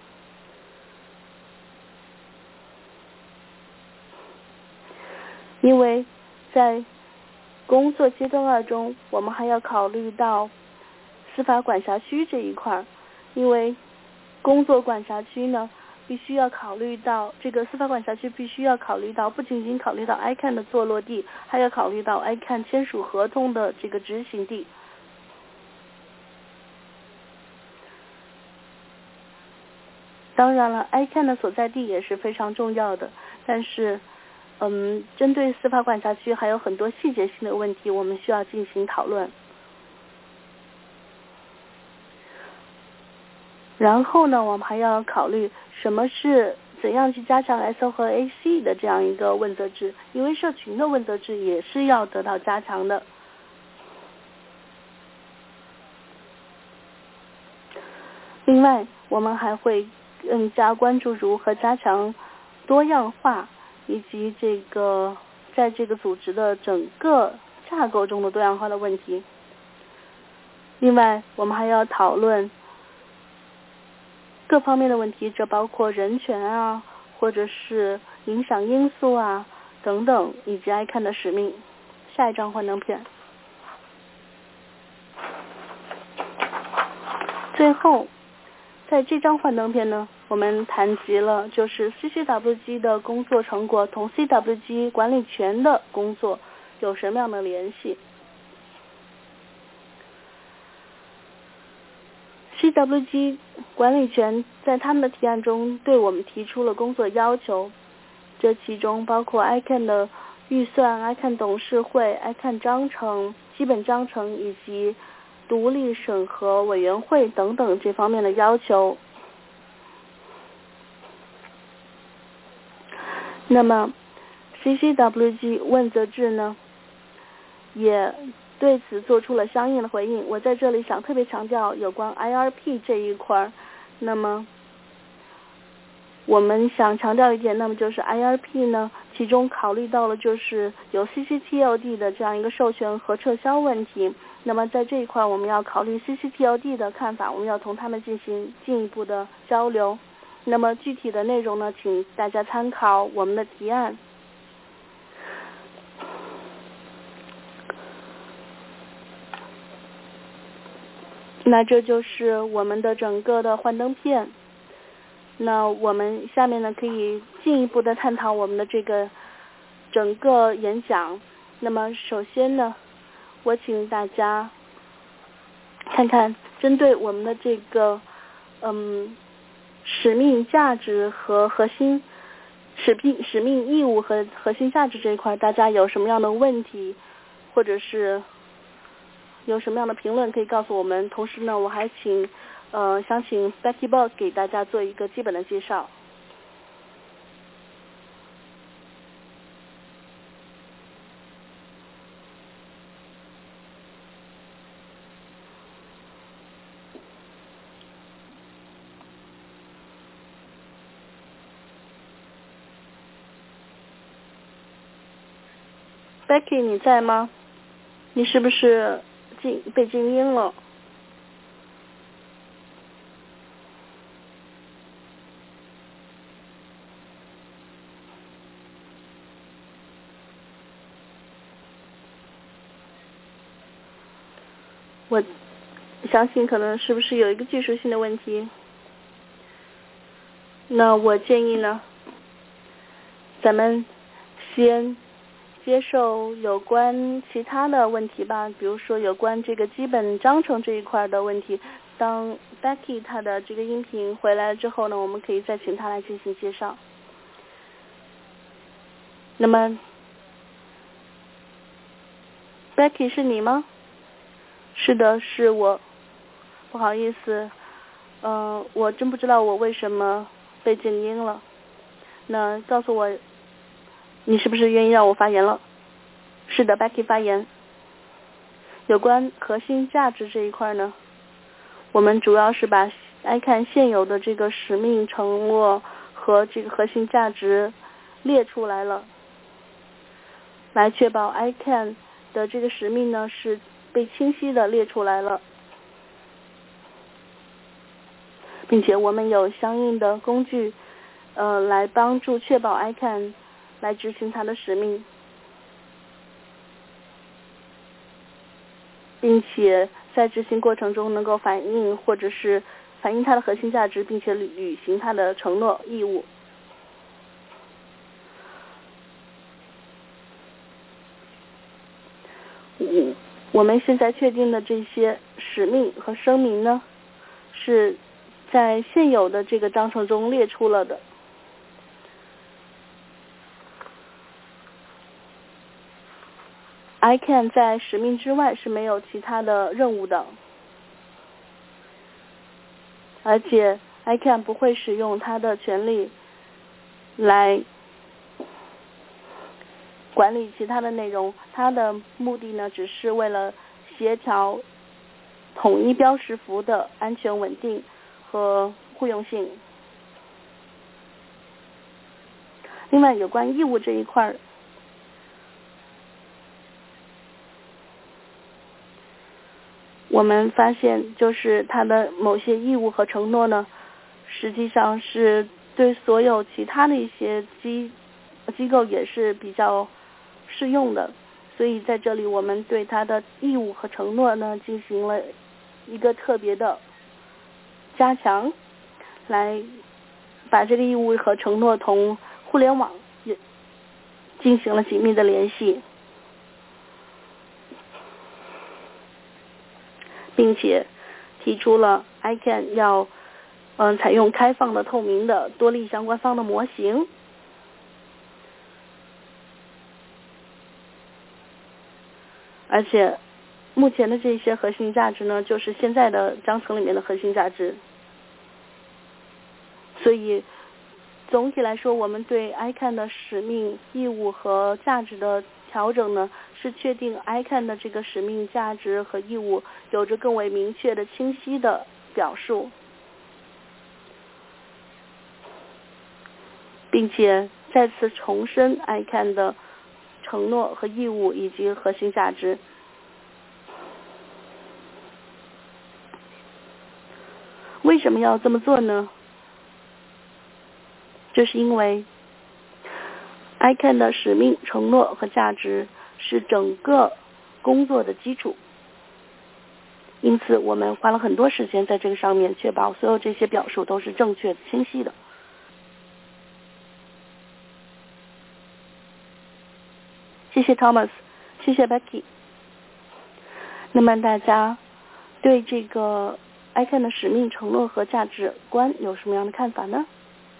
[SPEAKER 1] 因为在工作阶段二中，我们还要考虑到司法管辖区这一块，因为工作管辖区呢，必须要考虑到这个司法管辖区必须要考虑到，不仅仅考虑到 I C A N 的坐落地，还要考虑到 I C A N 签署合同的这个执行地。当然了 ，I C A N 的所在地也是非常重要的，但是，嗯，针对司法管辖区还有很多细节性的问题，我们需要进行讨论。然后呢，我们还要考虑什么是怎样去加强 S O 和 A C 的这样一个问责制，因为社群的问责制也是要得到加强的。另外，我们还会更加关注如何加强多样化，以及这个在这个组织的整个架构中的多样化的问题。另外，我们还要讨论各方面的问题，这包括人权啊，或者是影响因素啊等等，以及 I C A N 的使命。下一张幻灯片。最后，在这张幻灯片呢，我们谈及了就是 C C W G 的工作成果同 C W G 管理权的工作有什么样的联系。C W G 管理权在他们的提案中对我们提出了工作要求，这其中包括 I C A N 的预算、I C A N 董事会、I C A N 章程、基本章程以及独立审核委员会等等这方面的要求。那么 C C W G 问责制呢，也对此做出了相应的回应。我在这里想特别强调有关 I R P 这一块，那么我们想强调一点，那么就是 I R P 呢，其中考虑到了就是有 C C T L D 的这样一个授权和撤销问题。那么在这一块，我们要考虑 C C T L D 的看法，我们要同他们进行进一步的交流。那么具体的内容呢，请大家参考我们的提案。那这就是我们的整个的幻灯片。那我们下面呢可以进一步的探讨我们的这个整个演讲。那么首先呢，我请大家看看针对我们的这个嗯使命价值和核心使命使命义务和核心价值这一块，大家有什么样的问题，或者是有什么样的评论可以告诉我们。同时呢，我还请呃想请 Becky Boss 给大家做一个基本的介绍。Becky 你在吗？你是不是静被静音了？我相信可能是不是有一个技术性的问题。那我建议呢，咱们先接受有关其他的问题吧，比如说有关这个基本章程这一块的问题。当 Becky 她的这个音频回来了之后呢，我们可以再请她来进行介绍。那么 Becky 是你吗？是的，是我。不好意思，嗯、呃，我真不知道我为什么被静音了。那告诉我，你是不是愿意让我发言了？是的 ，Becky 发言。有关核心价值这一块呢，我们主要是把 I C A N 现有的这个使命承诺和这个核心价值列出来了，来确保 I C A N 的这个使命呢是被清晰的列出来了。 并且我们有相应的工具呃，来帮助确保 I C A N 来执行它的使命，并且在执行过程中能够反映或者是反映它的核心价值，并且履行它的承诺义务。嗯，我们现在确定的这些使命和声明呢，是在现有的这个章程中列出了的。I C A N 在使命之外是没有其他的任务的，而且 I C A N 不会使用他的权利来管理其他的内容，它的目的呢，只是为了协调统一标识符的安全稳定和互用性。另外，有关义务这一块，我们发现就是它的某些义务和承诺呢，实际上是对所有其他的一些机机构也是比较适用的，所以在这里我们对它的义务和承诺呢进行了一个特别的加强，来把这个义务和承诺同互联网也进行了紧密的联系，并且提出了 I C A N 要嗯、呃、采用开放的、透明的、多利相关方的模型。而且目前的这些核心价值呢，就是现在的章程里面的核心价值。所以总体来说，我们对 I C A N 的使命、义务和价值的调整呢，是确定 I C A N 的这个使命、价值和义务有着更为明确的、清晰的表述，并且再次重申 I C A N 的承诺和义务以及核心价值。为什么要这么做呢？这是因为 I C A N 的使命、承诺和价值是整个工作的基础，因此我们花了很多时间在这个上面，确保所有这些表述都是正确、清晰的。谢谢 Thomas， 谢谢 Becky。那么大家对这个 I C A N 的使命、承诺和价值观有什么样的看法呢？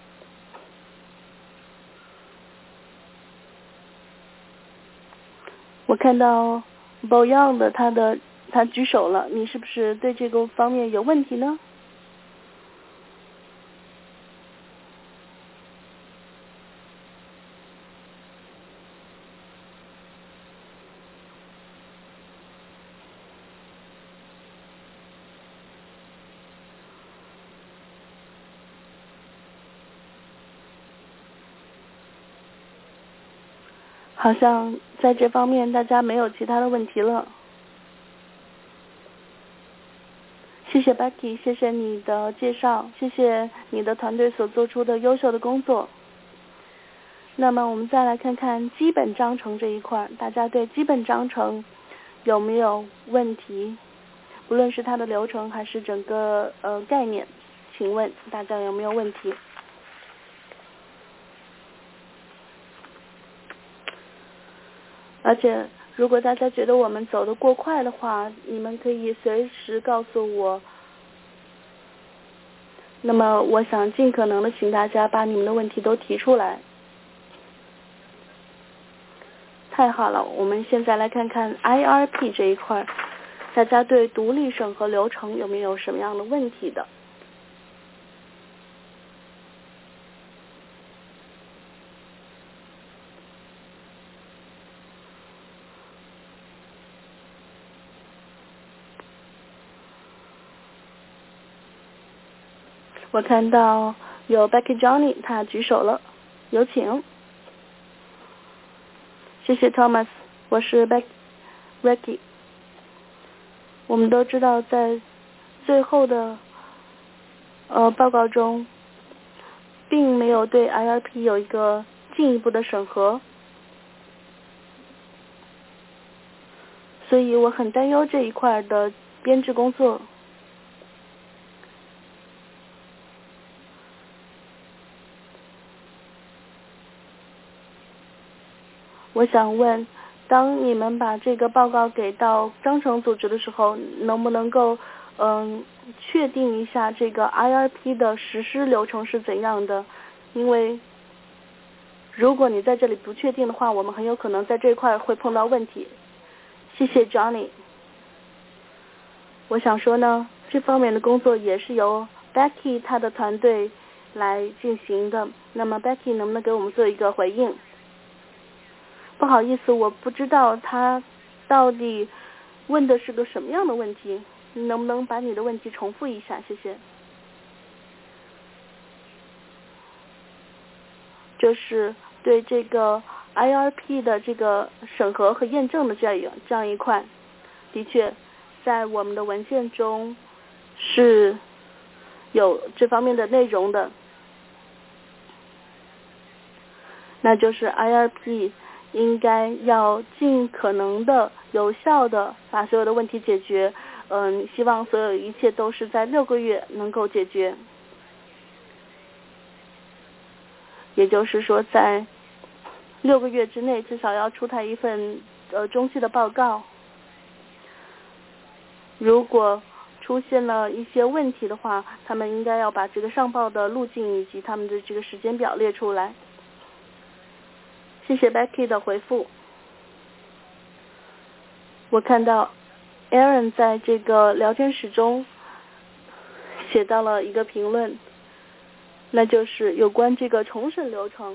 [SPEAKER 1] 我看到 Boyoung 的他的他举手了，你是不是对这个方面有问题呢？好像在这方面大家没有其他的问题了。谢谢 Becky， 谢谢你的介绍，谢谢你的团队所做出的优秀的工作。那么我们再来看看基本章程这一块，大家对基本章程有没有问题？不论是它的流程还是整个呃概念，请问大家有没有问题？而且如果大家觉得我们走得过快的话，你们可以随时告诉我，那么我想尽可能的请大家把你们的问题都提出来。太好了，我们现在来看看 I R P 这一块，大家对独立审核流程有没有什么样的问题的？我看到有 Becky Johnny 他举手了，有请。谢谢 Thomas， 我是 Becky。我们都知道在最后的呃报告中并没有对 I R P 有一个进一步的审核，所以我很担忧这一块的编制工作。我想问，当你们把这个报告给到章程组织的时候，能不能够嗯确定一下这个 I R P 的实施流程是怎样的？因为如果你在这里不确定的话，我们很有可能在这块会碰到问题。谢谢 Johnny。我想说呢，这方面的工作也是由 Becky 她的团队来进行的。那么 Becky 能不能给我们做一个回应？不好意思，我不知道他到底问的是个什么样的问题，你能不能把你的问题重复一下？谢谢。就是对这个 I R P 的这个审核和验证的这样一这样一块，的确在我们的文件中是有这方面的内容的，那就是 I R P 应该要尽可能的有效的把所有的问题解决，嗯，希望所有一切都是在六个月能够解决。也就是说，在六个月之内至少要出台一份呃中期的报告。如果出现了一些问题的话，他们应该要把这个上报的路径以及他们的这个时间表列出来。谢谢 Becky 的回复。我看到 Aaron 在这个聊天室中写到了一个评论，那就是有关这个重审流程。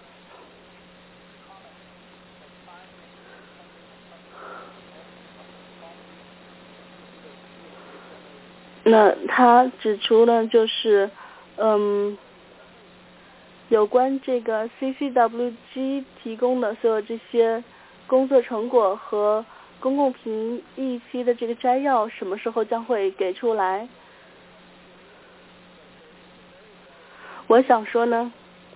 [SPEAKER 1] 那他指出呢，就是嗯，有关这个 C C W G 提供的所有这些工作成果和公共评议期的这个摘要什么时候将会给出来？我想说呢，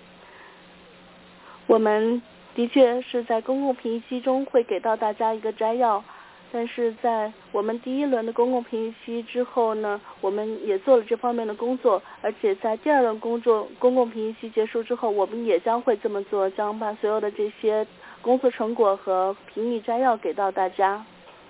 [SPEAKER 1] 我们的确是在公共评议期中会给到大家一个摘要，但是在我们第一轮的公共评议期之后呢，我们也做了这方面的工作，而且在第二轮工作公共评议期结束之后，我们也将会这么做，将把所有的这些工作成果和评议摘要给到大家。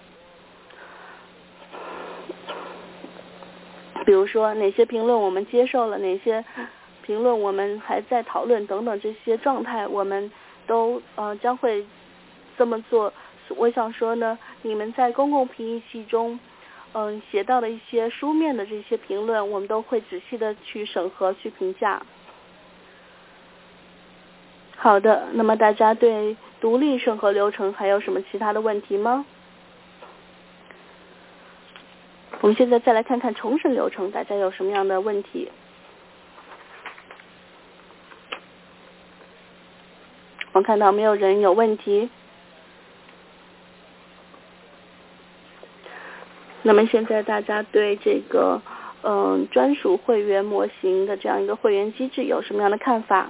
[SPEAKER 1] 比如说哪些评论我们接受了，哪些评论我们还在讨论等等，这些状态我们都呃将会这么做。我想说呢，你们在公共评议期中嗯、呃、写到的一些书面的这些评论，我们都会仔细的去审核去评价。好的，那么大家对独立审核流程还有什么其他的问题吗？我们现在再来看看重审流程，大家有什么样的问题？我看到没有人有问题。那么现在大家对这个嗯专属会员模型的这样一个会员机制有什么样的看法？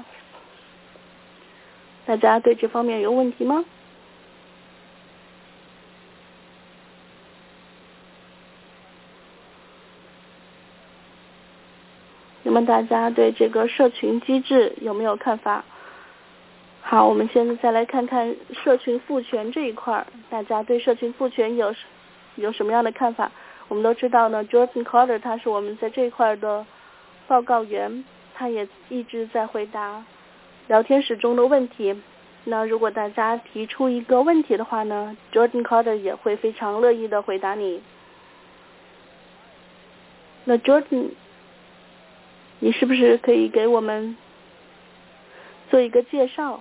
[SPEAKER 1] 大家对这方面有问题吗？那么大家对这个社群机制有没有看法？好，我们现在再来看看社群赋权这一块，大家对社群赋权有有什么样的看法？我们都知道呢 Jordan Carter 他是我们在这一块的报告员，他也一直在回答聊天室中的问题。那如果大家提出一个问题的话呢， Jordan Carter 也会非常乐意的回答你。那 Jordan， 你是不是可以给我们做一个介绍？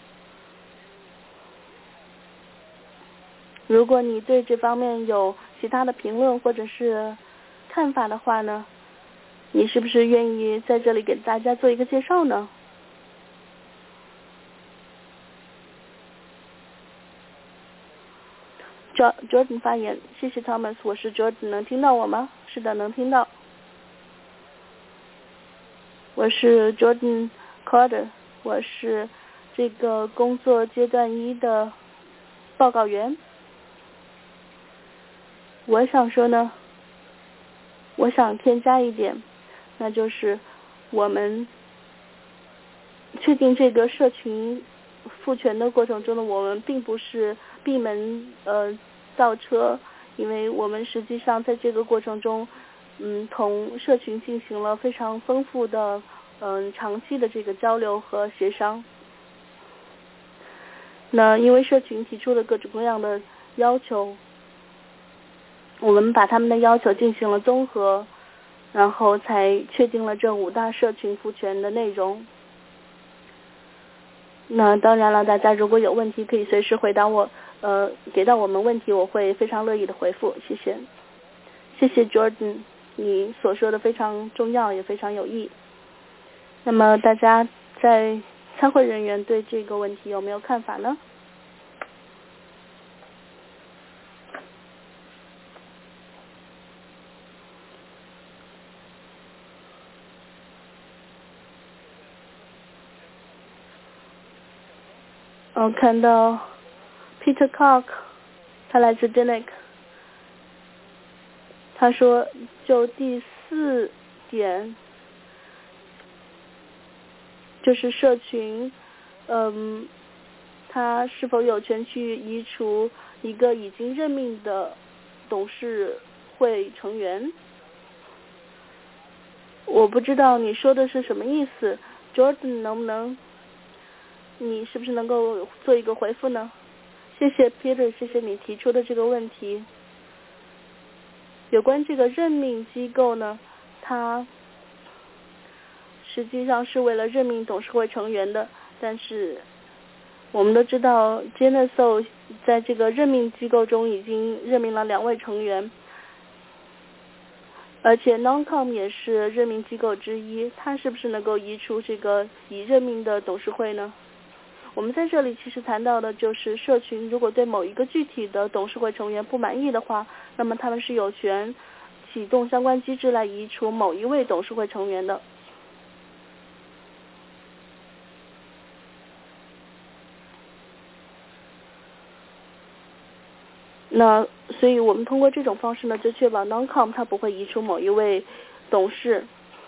[SPEAKER 1] 如果你对这方面有其他的评论或者是看法的话呢，你是不是愿意在这里给大家做一个介绍呢？Jordan 发言，谢谢 Thomas， 我是 Jordan， 能听到我吗？是的，能听到。 我是 Jordan Carter， 我是这个工作阶段一的报告员。我想说呢，我想添加一点，那就是我们确定这个社群赋权的过程中呢，我们并不是闭门呃造车，因为我们实际上在这个过程中，嗯，同社群进行了非常丰富的嗯长期的这个交流和协商。那因为社群提出了各种各样的要求，我们把他们的要求进行了综合，然后才确定了这五大社群赋权的内容。那当然了，大家如果有问题可以随时回答我，呃，给到我们问题，我会非常乐意的回复。谢谢，谢谢 Jordan， 你所说的非常重要，也非常有益。那么大家在参会人员对这个问题有没有看法呢？我看到 Peter Cock， 他来自 D N I C， 他说就第四点，就是社群，嗯，他是否有权去移除一个已经任命的董事会成员？我不知道你说的是什么意思 ，Jordan 能不能？你是不是能够做一个回复呢？谢谢 Peter， 谢谢你提出的这个问题。有关这个任命机构呢，它实际上是为了任命董事会成员的，但是我们都知道 Geneso 在这个任命机构中已经任命了两位成员，而且 NONCOM 也是任命机构之一，它是不是能够移除这个已任命的董事会呢？我们在这里其实谈到的就是社群如果对某一个具体的董事会成员不满意的话，那么他们是有权启动相关机制来移除某一位董事会成员的。那所以我们通过这种方式呢，就确保 NONCOM 它不会移除某一位董事。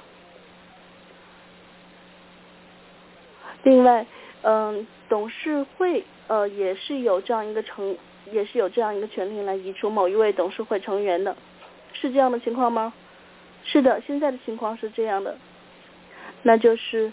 [SPEAKER 1] 另外，嗯，董事会呃也是有这样一个成，也是有这样一个权利来移除某一位董事会成员的，是这样的情况吗？是的，现在的情况是这样的，那就是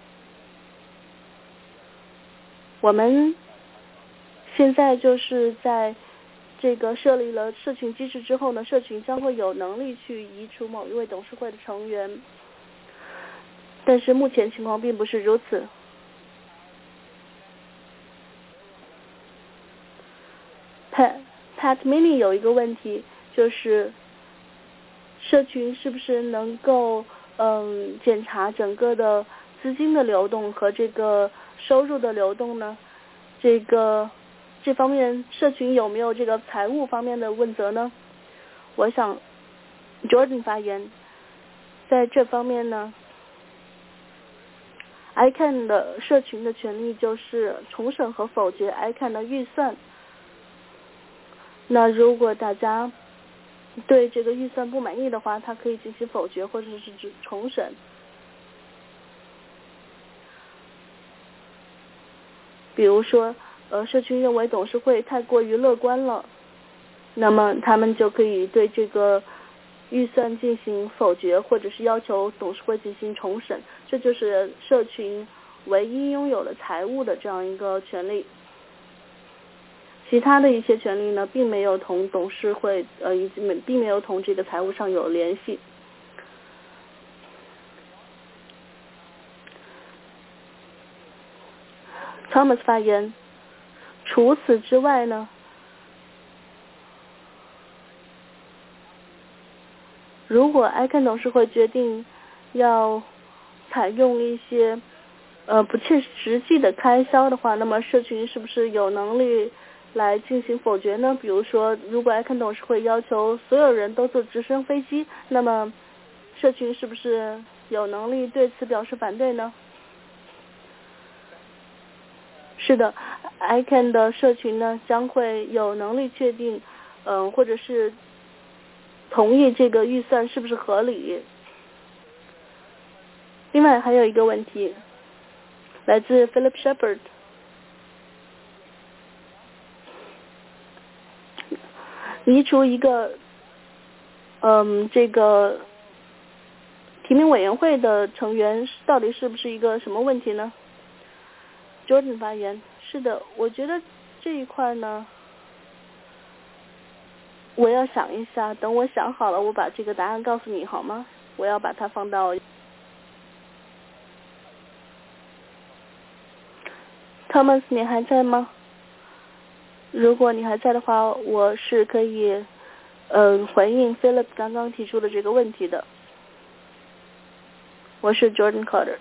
[SPEAKER 1] 我们现在就是在这个设立了社群机制之后呢，社群将会有能力去移除某一位董事会的成员，但是目前情况并不是如此。Pat Pat Mini 有一个问题，就是社群是不是能够嗯检查整个的资金的流动和这个收入的流动呢？这个这方面社群有没有这个财务方面的问责呢？我想 Jordan 发言，在这方面呢 I C A N 的社群的权利就是重审和否决 I C A N 的预算。那如果大家对这个预算不满意的话，他可以进行否决或者是重审。比如说，呃，社群认为董事会太过于乐观了，那么他们就可以对这个预算进行否决，或者是要求董事会进行重审。这就是社群唯一拥有的财务的这样一个权利。其他的一些权利呢，并没有同董事会呃，以及并没有同这个财务上有联系。Thomas 发言。除此之外呢，如果 I C A N 董事会决定要采用一些呃不切实际的开销的话，那么社群是不是有能力来进行否决呢？比如说，如果 I C A N 董事会要求所有人都坐直升飞机，那么社群是不是有能力对此表示反对呢？是的 ，I C A N 的社群呢将会有能力确定，嗯、呃，或者是同意这个预算是不是合理。另外还有一个问题，来自 Philip Shepard， 移除一个，嗯，这个提名委员会的成员到底是不是一个什么问题呢 ？Jordan 发言，是的，我觉得这一块呢，我要想一下，等我想好了，我把这个答案告诉你好吗？我要把它放到。Thomas， 你还在吗？如果你还在的话，我是可以，嗯、呃，回应 Philip 刚刚提出的这个问题的。我是 Jordan Carter。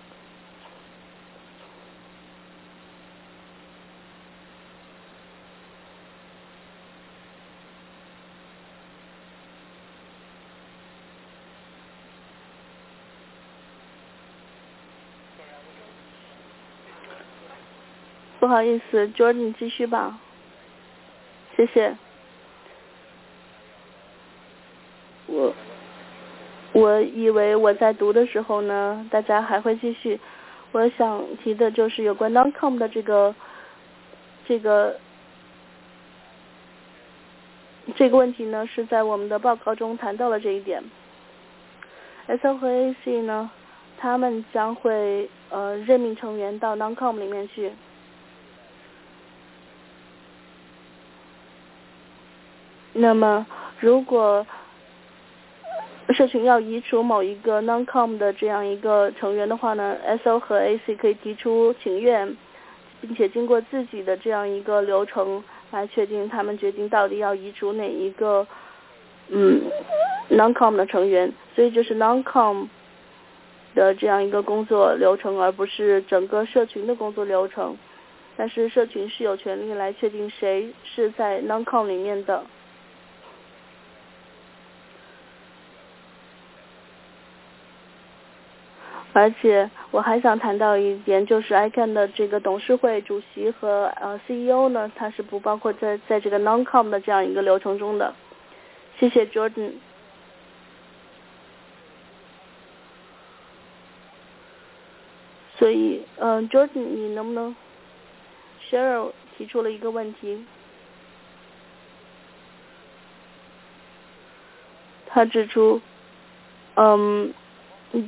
[SPEAKER 1] 不好意思 ，Jordan 你继续吧。谢谢。我我以为我在读的时候呢，大家还会继续。我想提的就是有关 non-com 的这个这个这个问题呢，是在我们的报告中谈到了这一点。S L 和 A C 呢，他们将会呃任命成员到 non-com 里面去。那么，如果社群要移除某一个 non-com 的这样一个成员的话呢 ，S O 和 A C 可以提出请愿，并且经过自己的这样一个流程来确定他们决定到底要移除哪一个嗯 non-com 的成员，所以这是 non-com 的这样一个工作流程，而不是整个社群的工作流程。但是社群是有权利来确定谁是在 non-com 里面的。而且我还想谈到一点，就是 I C A N 的这个董事会主席和呃 C E O 呢，他是不包括在在这个 non-com 的这样一个流程中的。谢谢 Jordan。所以，嗯、呃、，Jordan， 你能不能 ？Cheryl 提出了一个问题，他指出，嗯，嗯。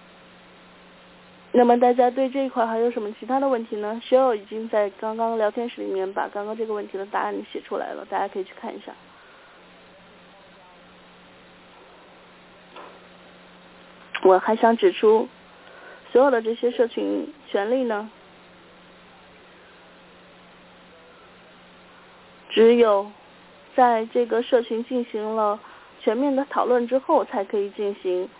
[SPEAKER 1] 那么大家对这一块还有什么其他的问题呢 ？Cheryl 已经在刚刚聊天室里面把刚刚这个问题的答案写出来了，大家可以去看一下。我还想指出，所有的这些社群权利呢，只有在这个社群进行了全面的讨论之后才可以进行。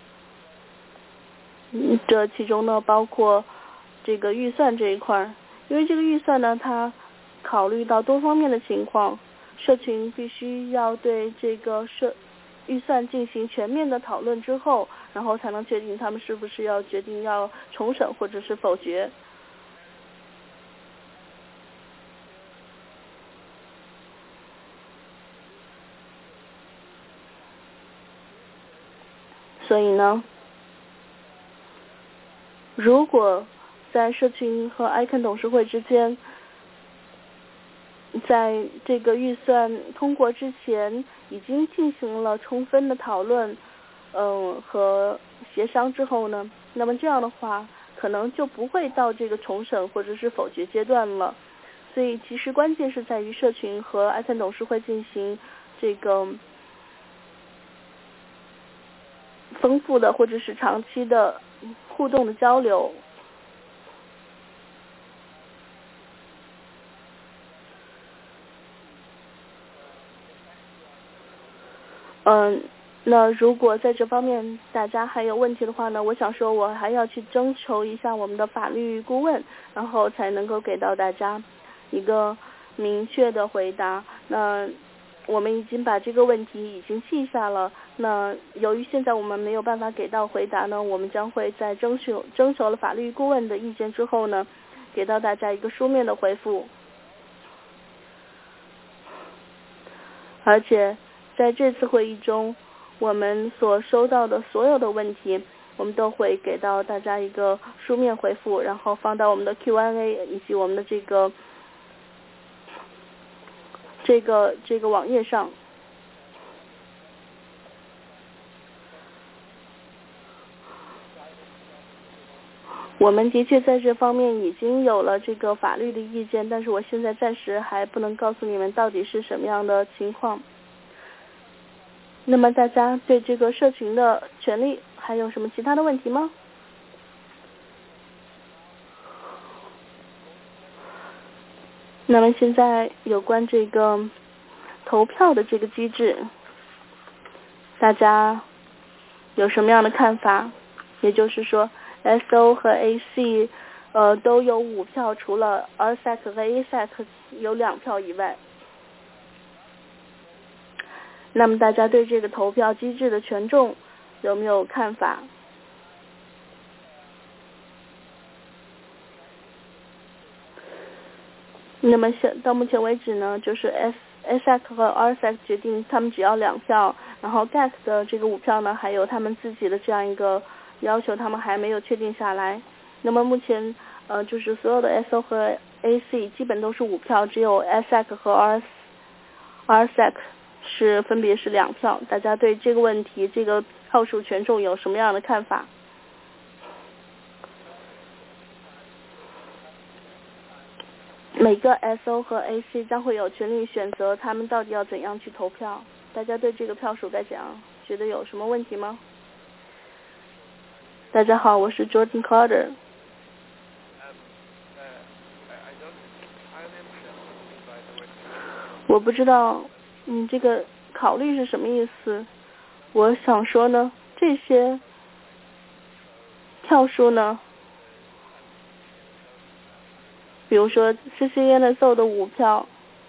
[SPEAKER 1] 嗯，这其中呢包括这个预算这一块，因为这个预算呢，它考虑到多方面的情况，社群必须要对这个社预算进行全面的讨论之后，然后才能决定他们是不是要决定要重审或者是否决。所以呢，如果在社群和 I C A N 董事会之间，在这个预算通过之前已经进行了充分的讨论，嗯和协商之后呢，那么这样的话可能就不会到这个重审或者是否决阶段了。所以其实关键是在于社群和 I C A N 董事会进行这个丰富的或者是长期的互动的交流。嗯，那如果在这方面大家还有问题的话呢，我想说我还要去征求一下我们的法律顾问，然后才能够给到大家一个明确的回答。那我们已经把这个问题已经记下了。那由于现在我们没有办法给到回答呢，我们将会在征求征求了法律顾问的意见之后呢，给到大家一个书面的回复。而且在这次会议中，我们所收到的所有的问题，我们都会给到大家一个书面回复，然后放到我们的 Q and A 以及我们的这个这个这个网页上。我们的确在这方面已经有了这个法律的意见，但是我现在暂时还不能告诉你们到底是什么样的情况。那么大家对这个社群的权利还有什么其他的问题吗？那么现在有关这个投票的这个机制，大家有什么样的看法？也就是说 S O 和 A C 呃都有五票，除了 R S E C 和 A S E C 有两票以外。那么大家对这个投票机制的权重有没有看法？那么现到目前为止呢，就是 S A S E C 和 R S E C 决定他们只要两票，然后 G A C 的这个五票呢，还有他们自己的这样一个要求，他们还没有确定下来。那么目前呃就是所有的 S O 和 A C 基本都是五票，只有 A S E C 和 R S E C 是分别是两票。大家对这个问题这个票数权重有什么样的看法？每个 S O 和 A C 将会有权利选择他们到底要怎样去投票。大家对这个票数该怎样？觉得有什么问题吗？大家好，我是 Jordan Carter。我不知道你这个考虑是什么意思。我想说呢，这些票数呢，比如说 C C N S O 的五票，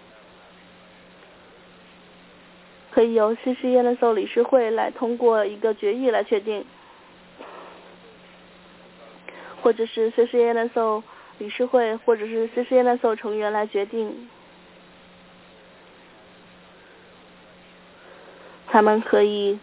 [SPEAKER 1] 可以由 C C N S O 理事会来通过一个决议来确定，或者是 C C N S O 理事会或者是 C C N S O 成员来决定。他们可以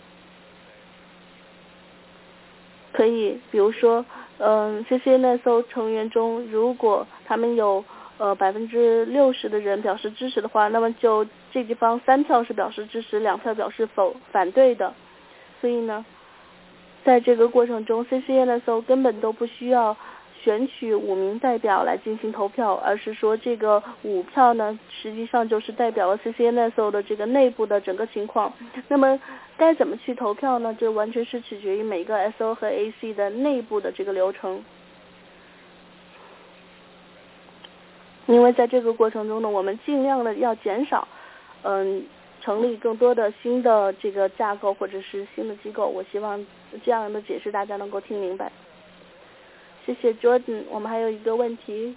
[SPEAKER 1] 可以比如说嗯 C C N S O 成员中，如果他们有呃百分之六十的人表示支持的话，那么就这地方三票是表示支持，两票表示否反对的。所以呢，在这个过程中 C C N S O 根本都不需要选取五名代表来进行投票，而是说这个五票呢，实际上就是代表了 C C N S O 的这个内部的整个情况。那么该怎么去投票呢？这完全是取决于每个 S O 和 A C 的内部的这个流程。因为在这个过程中呢，我们尽量的要减少，嗯，成立更多的新的这个架构或者是新的机构。我希望这样的解释大家能够听明白。谢谢 Jordan， 我们还有一个问题，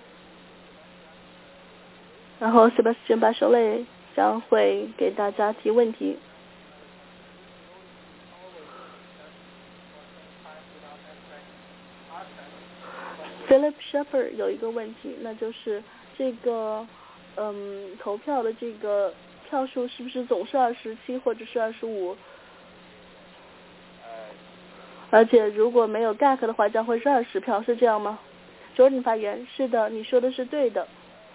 [SPEAKER 1] 然后 Sebastian 把手雷将会给大家提问题。Philip Shepherd 有一个问题，那就是这个嗯投票的这个票数是不是总是二十七或者是二十五？而且如果没有 G A C 的话，将会是二十票，是这样吗？ Jordan 发言，是的，你说的是对的。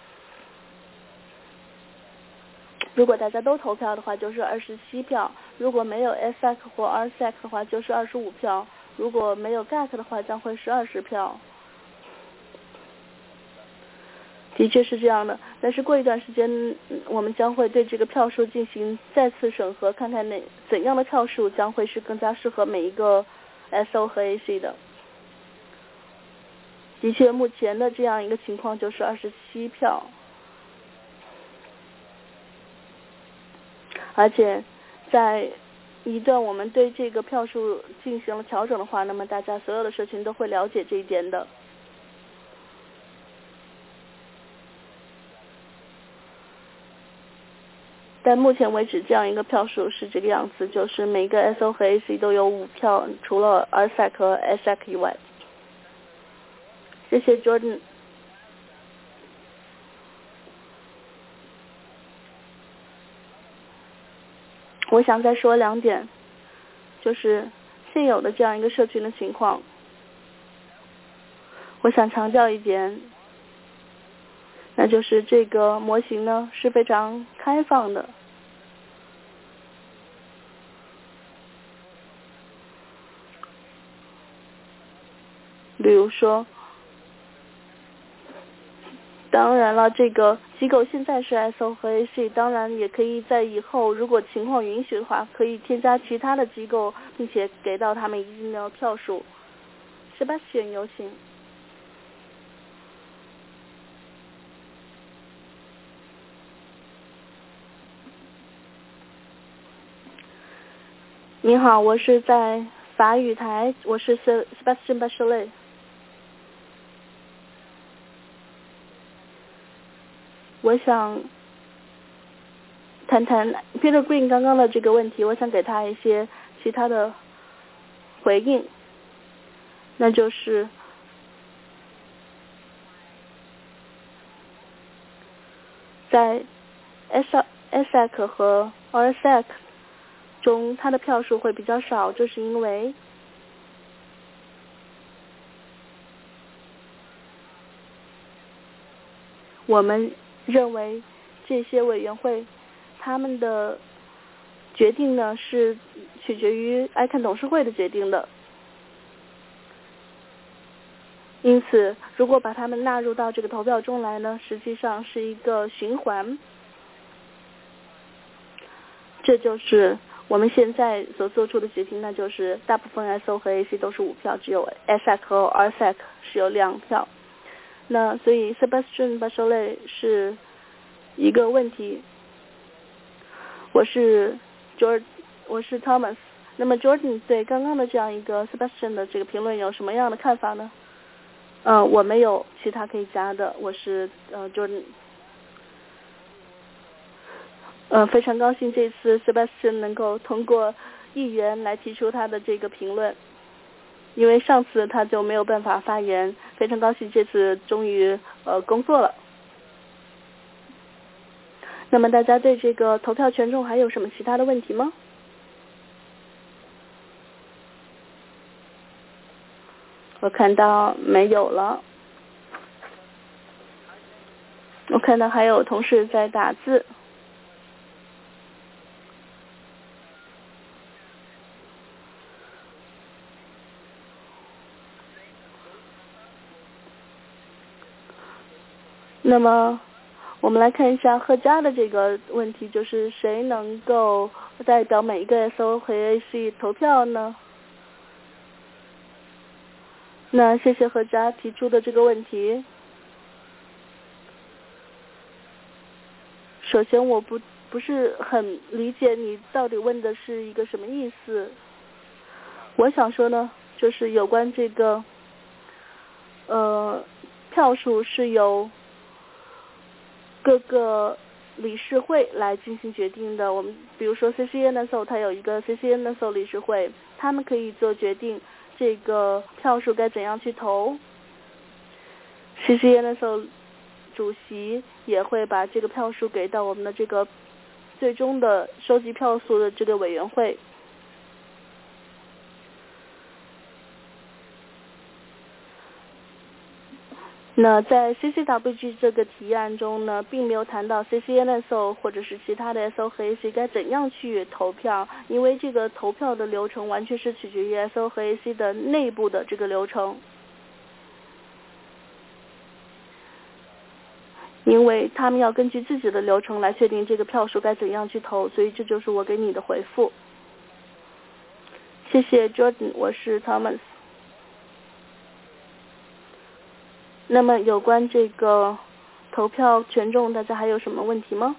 [SPEAKER 1] 如果大家都投票的话，就是二十七票；如果没有 A S E C 或 R S E C 的话，就是二十五票；如果没有 G A C 的话，将会是二十票。的确是这样的，但是过一段时间，我们将会对这个票数进行再次审核，看看哪怎样的票数将会是更加适合每一个 S O 和 A C 的。的确，目前的这样一个情况就是二十七票，而且在一旦我们对这个票数进行了调整的话，那么大家所有的社群都会了解这一点的。 但目前为止这样一个票数是这个样子，就是每个 S O 和 A C 都有五票，除了 R S A C 和 S A C 以外。谢谢 Jordan。我想再说两点，就是现有的这样一个社群的情况。我想强调一点，那就是这个模型呢是非常开放的。比如说，当然了，这个机构现在是 S O 和 A C， 当然也可以在以后如果情况允许的话，可以添加其他的机构，并且给到他们一定的票数。Sebastian 有请。你好，我是在法语台，我是 Sebastian Bachelet。我想谈谈 Peter Green 刚刚的这个问题，我想给他一些其他的回应，那就是在 S A C 和 R S A C 中，它的票数会比较少，这是因为我们认为这些委员会他们的决定呢是取决于 I C A N 董事会的决定的，因此如果把他们纳入到这个投票中来呢，实际上是一个循环。这就是我们现在所做出的决定，那就是大部分 S O 和 A C 都是五票，只有 S A C 和 R S A C 是有两票。那所以 Sebastian Bachelet 是一个问题。我是 Jordan， 我是 Thomas。那么 Jordan 对刚刚的这样一个 Sebastian 的这个评论有什么样的看法呢？呃，我没有其他可以加的，我是呃 Jordan。呃，非常高兴这次 Sebastian 能够通过议员来提出他的这个评论，因为上次他就没有办法发言，非常高兴这次终于呃工作了。那么大家对这个投票权重还有什么其他的问题吗？我看到没有了。我看到还有同事在打字。那么我们来看一下贺佳的这个问题，就是谁能够代表每一个 S O 和 A C 投票呢？那谢谢贺佳提出的这个问题。首先我不不是很理解你到底问的是一个什么意思。我想说呢，就是有关这个呃票数是由各个理事会来进行决定的。我们比如说 C C N S O 它有一个 C C N S O 理事会，他们可以做决定这个票数该怎样去投。C C N S O 主席也会把这个票数给到我们的这个最终的收集票数的这个委员会。那在 C C W G 这个提案中呢，并没有谈到 C C N S O 或者是其他的 S O 和 A C 该怎样去投票，因为这个投票的流程完全是取决于 S O 和 A C 的内部的这个流程。因为他们要根据自己的流程来确定这个票数该怎样去投，所以这就是我给你的回复。谢谢 Jordan， 我是 Thomas。那么有关这个投票权重，大家还有什么问题吗？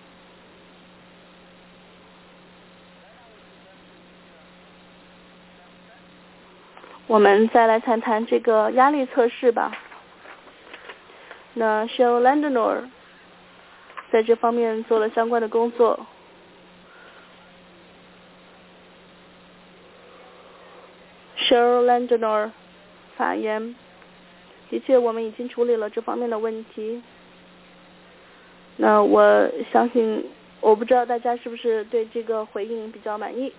[SPEAKER 1] 我们再来谈谈这个压力测试吧。那 Shell Landnor 在这方面做了相关的工作。 Cheryl Landner 发言。的确，我们已经处理了这方面的问题。那我相信，我不知道大家是不是对这个回应比较满意。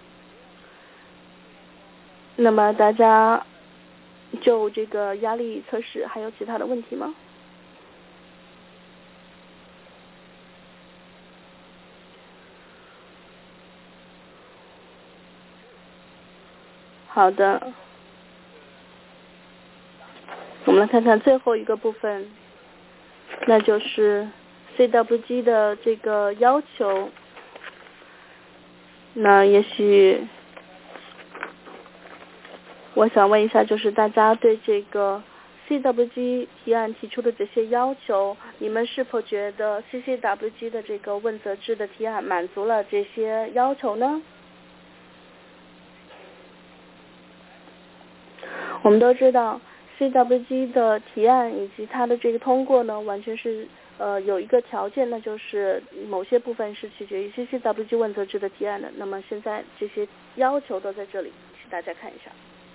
[SPEAKER 1] 那么大家就这个压力测试还有其他的问题吗？好的，我们来看看最后一个部分，那就是 C W G 的这个要求。那也许我想问一下，就是大家对这个 C W G 提案提出的这些要求，你们是否觉得 C C W G 的这个问责制的提案满足了这些要求呢？我们都知道 C W G 的提案以及它的这个通过呢，完全是呃有一个条件，那就是某些部分是取决于 C C W G 问责制的提案的。那么现在这些要求都在这里，请大家看一下。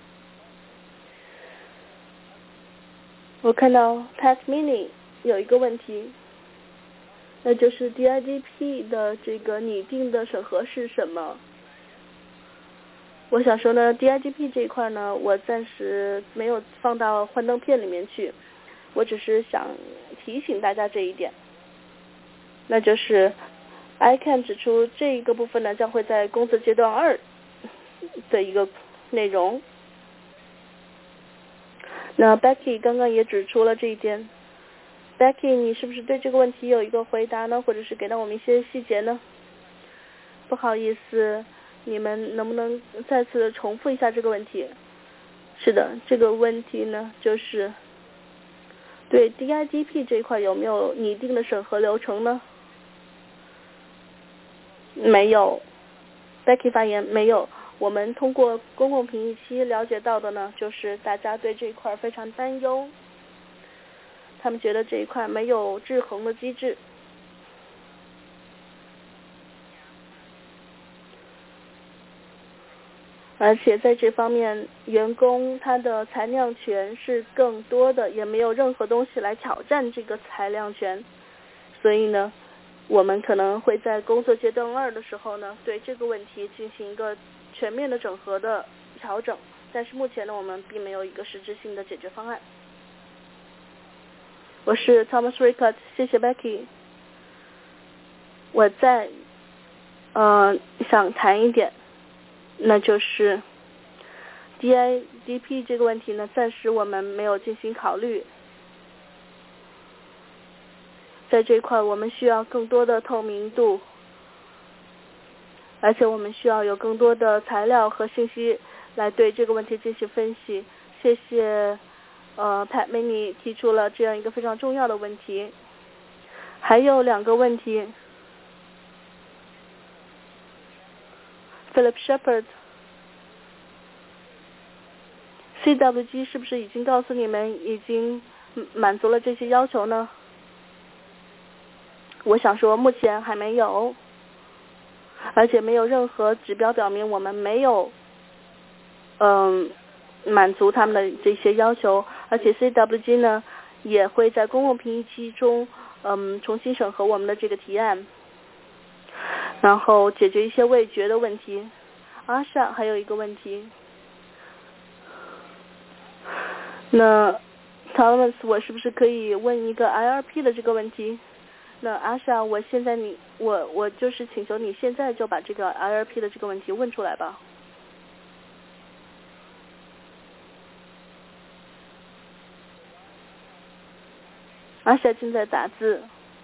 [SPEAKER 1] 我看到 Pat Mini 有一个问题，那就是 D I D P 的这个拟定的审核是什么？我想说呢 ，D I D P 这一块呢，我暂时没有放到幻灯片里面去，我只是想提醒大家这一点，那就是 I C A N 指出这一个部分呢，将会在工作阶段二的一个内容。那 Becky 刚刚也指出了这一点。Becky， 你是不是对这个问题有一个回答呢？或者是给到我们一些细节呢？不好意思，你们能不能再次重复一下这个问题？是的，这个问题呢，就是对 D I D P 这一块有没有拟定的审核流程呢？没有。Becky 发言没有。我们通过公共评议期了解到的呢，就是大家对这一块非常担忧，他们觉得这一块没有制衡的机制。而且在这方面，员工他的裁量权是更多的，也没有任何东西来挑战这个裁量权。所以呢，我们可能会在工作阶段二的时候呢，对这个问题进行一个全面的整合的调整。但是目前呢，我们并没有一个实质性的解决方案。我是 Thomas Rickard， 谢谢 Becky。我再呃想谈一点。那就是 D I D P 这个问题呢，暂时我们没有进行考虑。在这一块我们需要更多的透明度，而且我们需要有更多的材料和信息来对这个问题进行分析。谢谢呃 Pat Mini 提出了这样一个非常重要的问题。还有两个问题。Philip Shepherd， C W G 是不是已经告诉你们已经满足了这些要求呢？我想说目前还没有，而且没有任何指标表明我们没有嗯满足他们的这些要求，而且 C W G 呢也会在公共评议期中嗯重新审核我们的这个提案，然后解决一些未决的问题。阿莎还有一个问题，那 Thomas 我是不是可以问一个 I R P 的这个问题？那阿莎，我现在你我我就是请求你现在就把这个 I R P 的这个问题问出来吧。阿莎正在打字。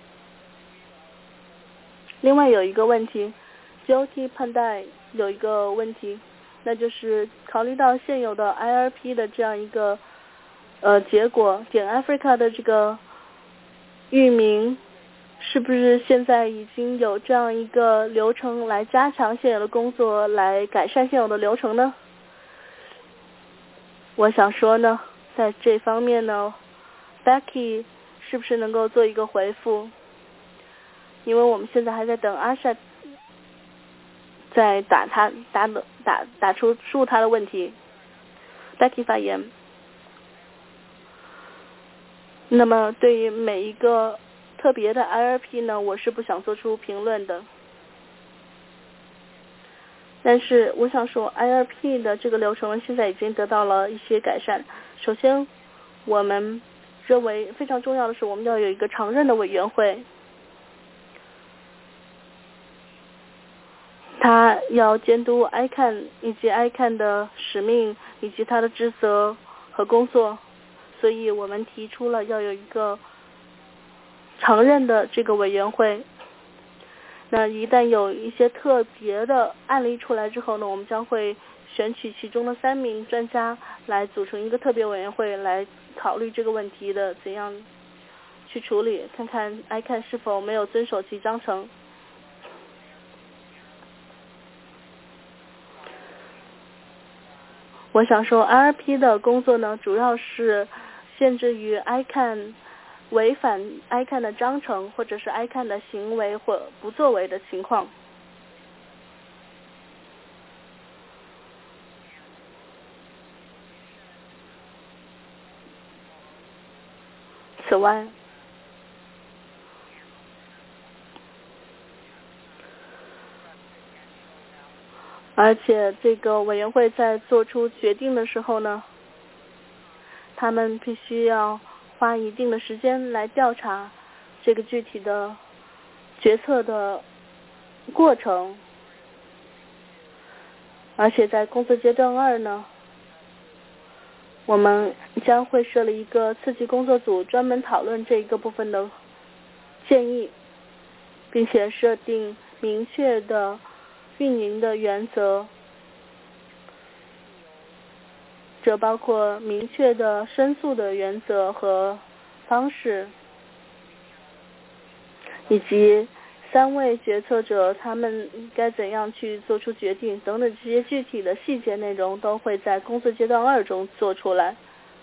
[SPEAKER 1] 另外有一个问题 G O T 判代有一个问题，那就是考虑到现有的 I R P 的这样一个呃结果，点 Africa 的这个域名是不是现在已经有这样一个流程来加强现有的工作，来改善现有的流程呢？我想说呢，在这方面呢 Becky 是不是能够做一个回复？因为我们现在还在等阿莎在打他打打打出述他的问题。 Becky 发言。那么对于每一个特别的 I R P 呢，我是不想做出评论的。但是我想说 I R P 的这个流程现在已经得到了一些改善。首先，我们认为非常重要的是我们要有一个常任的委员会，他要监督 I C A N 以及 I C A N 的使命以及他的职责和工作，所以我们提出了要有一个常任的这个委员会。那一旦有一些特别的案例出来之后呢，我们将会选取其中的三名专家来组成一个特别委员会，来考虑这个问题的怎样去处理，看看 I C A N 是否没有遵守其章程。我想说 I R P 的工作呢，主要是限制于 I C A N 违反 I C A N 的章程或者是 I C A N 的行为或不作为的情况。此外，而且这个委员会在做出决定的时候呢，他们必须要花一定的时间来调查这个具体的决策的过程，而且在工作阶段二呢，我们将会设立一个刺激工作组，专门讨论这一个部分的建议，并且设定明确的运营的原则，这包括明确的申诉的原则和方式，以及三位决策者他们该怎样去做出决定等等，这些具体的细节内容都会在工作阶段二中做出来。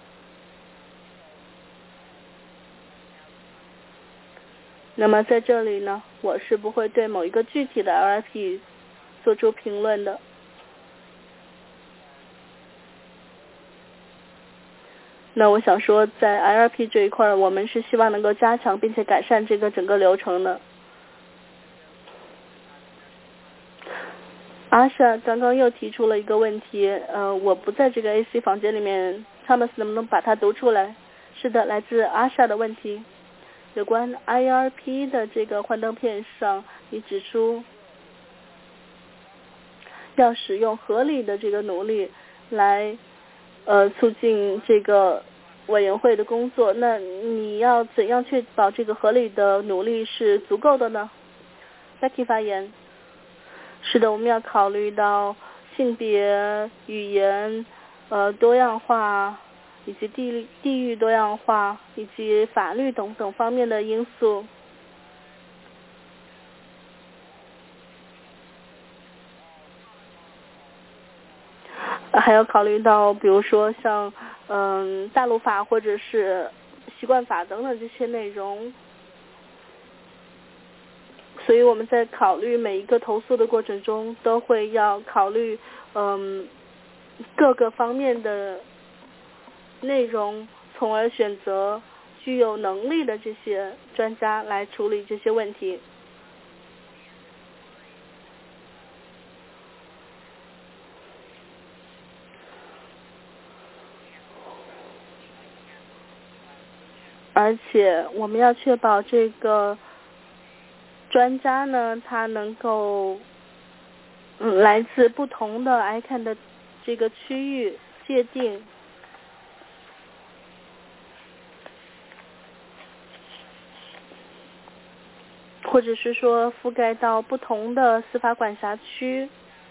[SPEAKER 1] 那么在这里呢，我是不会对某一个具体的 I R P 做出评论的。那我想说，在 I R P 这一块，我们是希望能够加强并且改善这个整个流程的。阿莎刚刚又提出了一个问题，呃，我不在这个 A C 房间里面 ，Thomas 能不能把它读出来？是的，来自阿莎的问题，有关 I R P 的这个幻灯片上，你指出要使用合理的这个努力来呃促进这个委员会的工作，那你要怎样确保这个合理的努力是足够的呢？ Becky 发言。是的，我们要考虑到性别、语言、呃多样化以及地地域多样化以及法律等等方面的因素。还要考虑到比如说像嗯大陆法或者是习惯法等等这些内容。所以我们在考虑每一个投诉的过程中，都会要考虑嗯各个方面的内容，从而选择具有能力的这些专家来处理这些问题。而且我们要确保这个专家呢，他能够嗯来自不同的 I C A N 的这个区域界定，或者是说覆盖到不同的司法管辖区。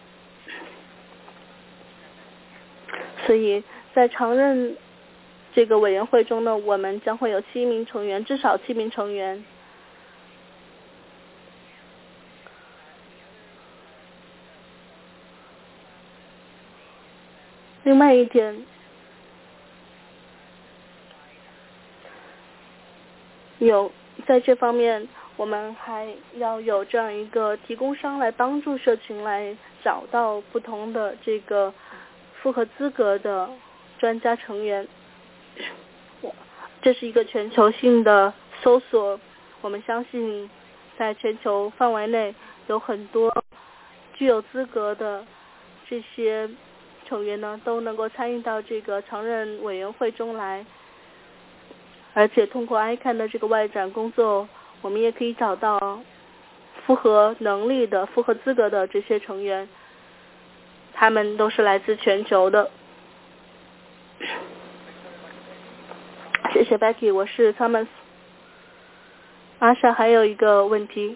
[SPEAKER 1] 所以在常任这个委员会中呢，我们将会有七名成员，至少七名成员。另外一点，有在这方面，我们还要有这样一个提供商来帮助社群来找到不同的这个符合资格的专家成员。这是一个全球性的搜索，我们相信在全球范围内有很多具有资格的这些成员呢都能够参与到这个常任委员会中来，而且通过 I C A N 的这个外展工作，我们也可以找到符合能力的、符合资格的这些成员，他们都是来自全球的。谢谢 Becky， 我是 Thomas。阿莎还有一个问题。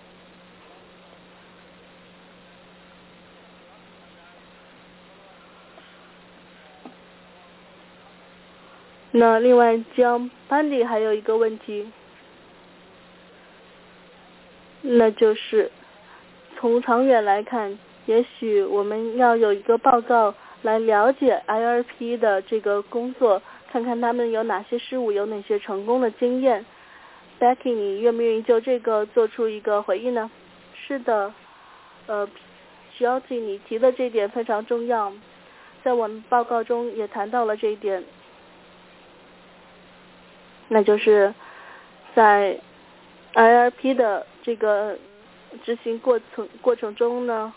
[SPEAKER 1] 那另外江班迪还有一个问题，那就是从长远来看，也许我们要有一个报告来了解 I R P 的这个工作，看看他们有哪些失误，有哪些成功的经验。Becky， 你愿不愿意就这个做出一个回应呢？是的，呃 Giorgi， 你提的这点非常重要，在我们报告中也谈到了这一点，那就是在 I R P 的这个执行过程过程中呢，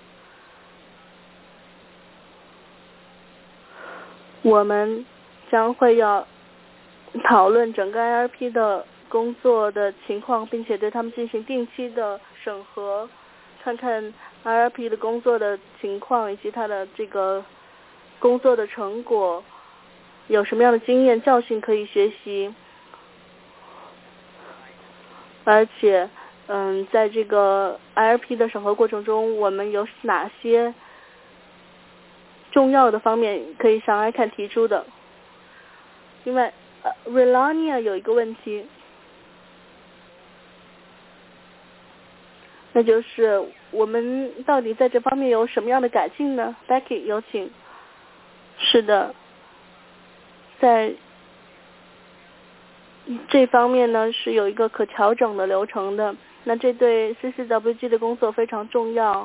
[SPEAKER 1] 我们将会要讨论整个 I R P 的工作的情况，并且对他们进行定期的审核，看看 I R P 的工作的情况以及他的这个工作的成果，有什么样的经验教训可以学习。而且嗯，在这个 I R P 的审核过程中，我们有哪些重要的方面可以向 I C A N 提出的。另外呃 Relania 有一个问题，那就是我们到底在这方面有什么样的改进呢？ Becky 有请。是的，在这方面呢是有一个可调整的流程的，那这对 C C W G 的工作非常重要。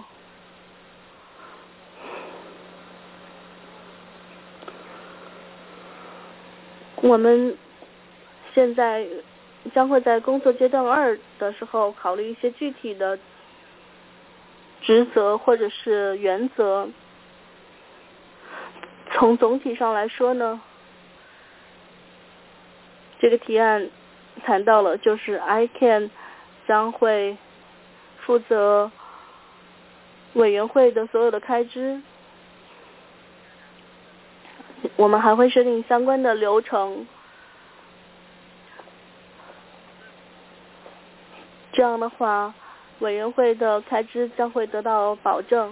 [SPEAKER 1] 我们现在将会在工作阶段二的时候考虑一些具体的职责或者是原则。从总体上来说呢，这个提案谈到了就是 I C A N 将会负责委员会的所有的开支，我们还会设定相关的流程，这样的话委员会的开支将会得到保证。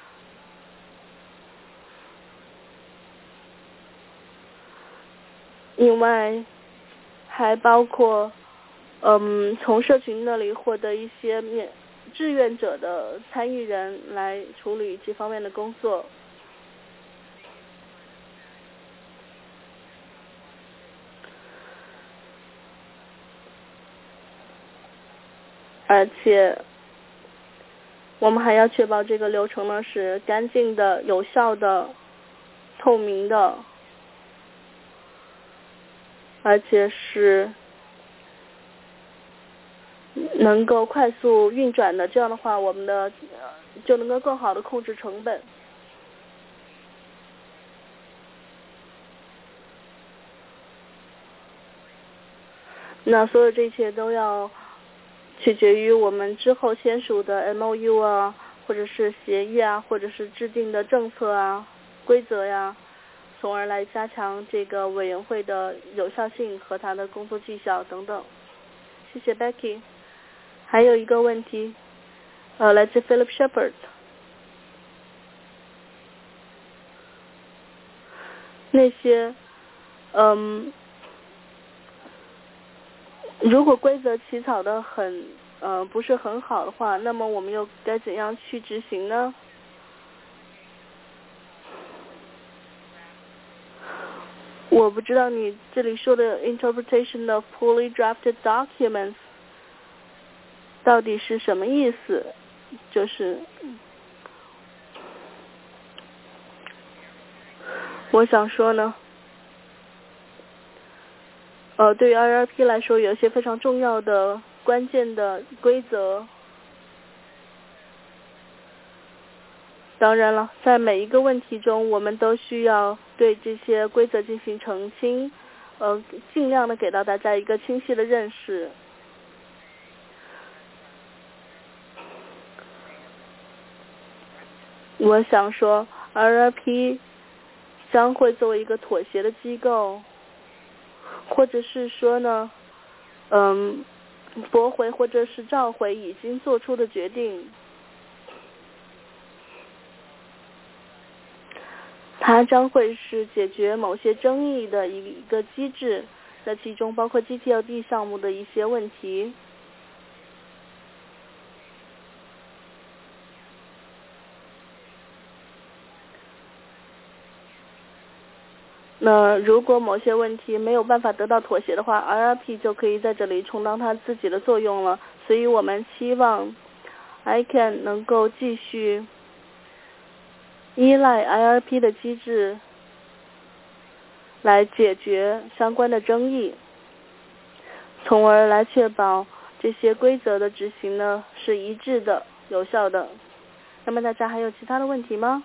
[SPEAKER 1] 另外还包括嗯，从社群那里获得一些免志愿者的参与人来处理这方面的工作。而且我们还要确保这个流程呢是干净的、有效的、透明的，而且是能够快速运转的，这样的话我们的就能够更好的控制成本。那所有这一切都要取决于我们之后签署的 M O U 啊，或者是协议啊，或者是制定的政策啊、规则呀，从而来加强这个委员会的有效性和它的工作绩效等等。谢谢 Becky。还有一个问题，呃，来自 Philip Shepherd。那些，嗯。如果规则起草的很呃不是很好的话，那么我们又该怎样去执行呢？我不知道你这里说的 interpretation of poorly drafted documents 到底是什么意思，就是我想说呢，呃，对于 I R P 来说，有一些非常重要的关键的规则。当然了，在每一个问题中，我们都需要对这些规则进行澄清，呃，尽量的给到大家一个清晰的认识。我想说 ，I R P 将会作为一个妥协的机构，或者是说呢，嗯，驳回或者是召回已经做出的决定。它将会是解决某些争议的一个机制，在其中包括 G T L D 项目的一些问题。那如果某些问题没有办法得到妥协的话 ，I R P 就可以在这里充当它自己的作用了。所以我们期望 I C A N 能够继续依赖 I R P 的机制来解决相关的争议，从而来确保这些规则的执行呢是一致的、有效的。那么大家还有其他的问题吗？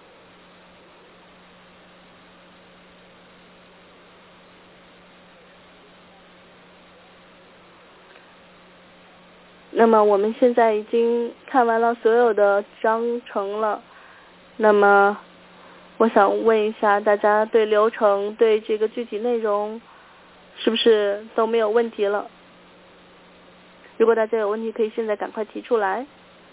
[SPEAKER 1] 那么我们现在已经看完了所有的章程了，那么我想问一下大家对流程、对这个具体内容是不是都没有问题了？如果大家有问题，可以现在赶快提出来。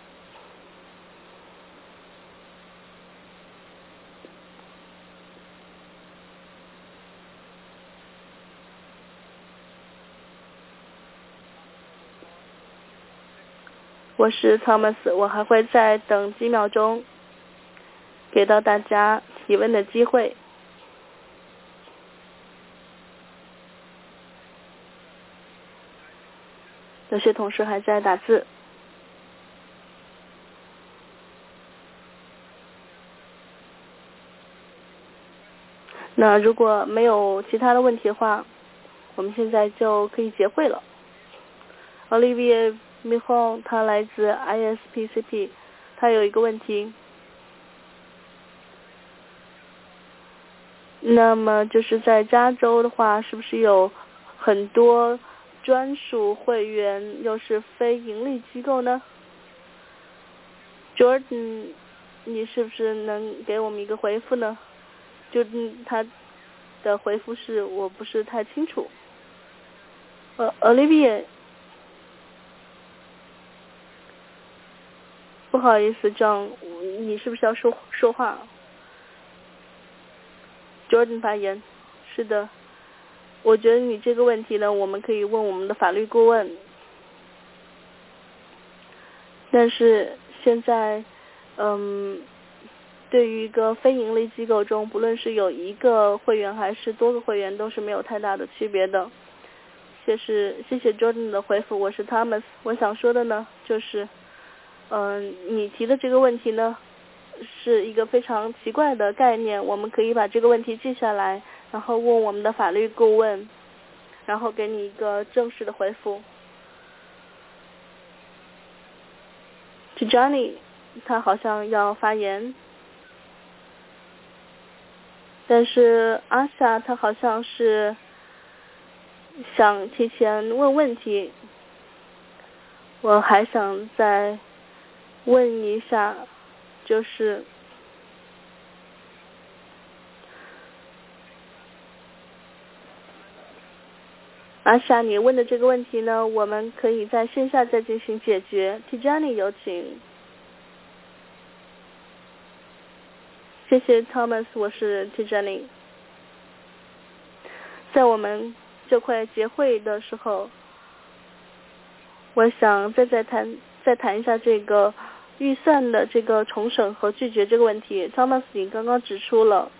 [SPEAKER 1] 我是 Thomas， 我还会再等几秒钟，给到大家提问的机会。有些同事还在打字。那如果没有其他的问题的话，我们现在就可以结会了。Olivier Miron 他来自 I S P C P， 他有一个问题。那么就是在加州的话，是不是有很多专属会员又是非盈利机构呢？ Jordan， 你是不是能给我们一个回复呢？就他的回复是我不是太清楚。呃 Olivia， 不好意思 John， 你是不是要说说话？ Jordan 发言。是的，我觉得你这个问题呢，我们可以问我们的法律顾问。但是现在，嗯，对于一个非盈利机构中，不论是有一个会员还是多个会员，都是没有太大的区别的。谢谢谢谢 Jordan 的回复，我是 Thomas。我想说的呢，就是，嗯，你提的这个问题呢，是一个非常奇怪的概念。我们可以把这个问题记下来，然后问我们的法律顾问，然后给你一个正式的回复。Johnny， 他好像要发言，但是阿夏他好像是想提前问问题。我还想再问一下，就是阿夏你问的这个问题呢，我们可以在线下再进行解决。Tijani 有请。谢谢 Thomas， 我是 Tijani。在我们这块结会的时候，我想再再谈再谈一下这个预算的这个重审和拒绝这个问题。Thomas 你刚刚指出了，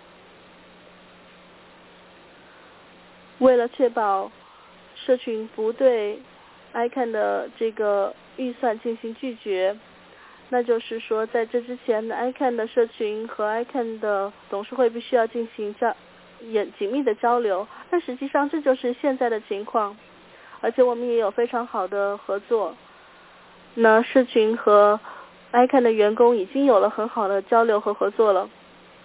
[SPEAKER 1] 为了确保社群不对 I C A N 的这个预算进行拒绝， 那就是说在这之前 I C A N 的社群和 I C A N 的董事会必须要进行交也紧密的交流，但实际上这就是现在的情况，而且我们也有非常好的合作。那社群和 I C A N 的员工已经有了很好的交流和合作了。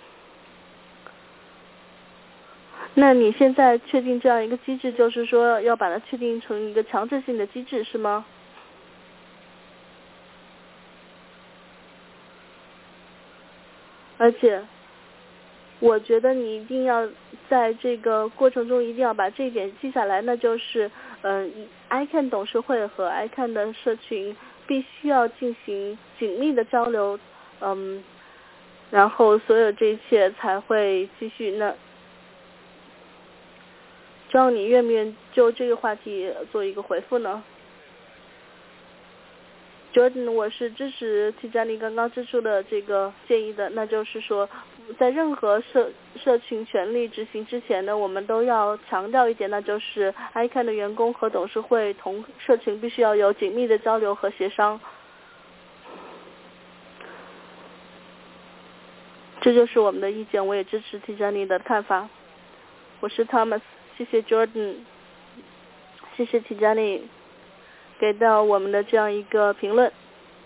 [SPEAKER 1] 那你现在确定这样一个机制，就是说要把它确定成一个强制性的机制，是吗？而且我觉得你一定要在这个过程中一定要把这一点记下来，那就是嗯 I C A N 董事会和 I C A N 的社群必须要进行紧密的交流，嗯，然后所有这一切才会继续。那这样你愿不愿意就这个话题做一个回复呢？ Jordan， 我是支持提加尼刚刚支出的这个建议的，那就是说在任何社社群权利执行之前呢，我们都要强调一点，那就是 I C A N 的员工和董事会同社群必须要有紧密的交流和协商。这就是我们的意见，我也支持提加尼的看法。我是 Thomas， 谢谢 Jordan， 谢谢提加尼给到我们的这样一个评论。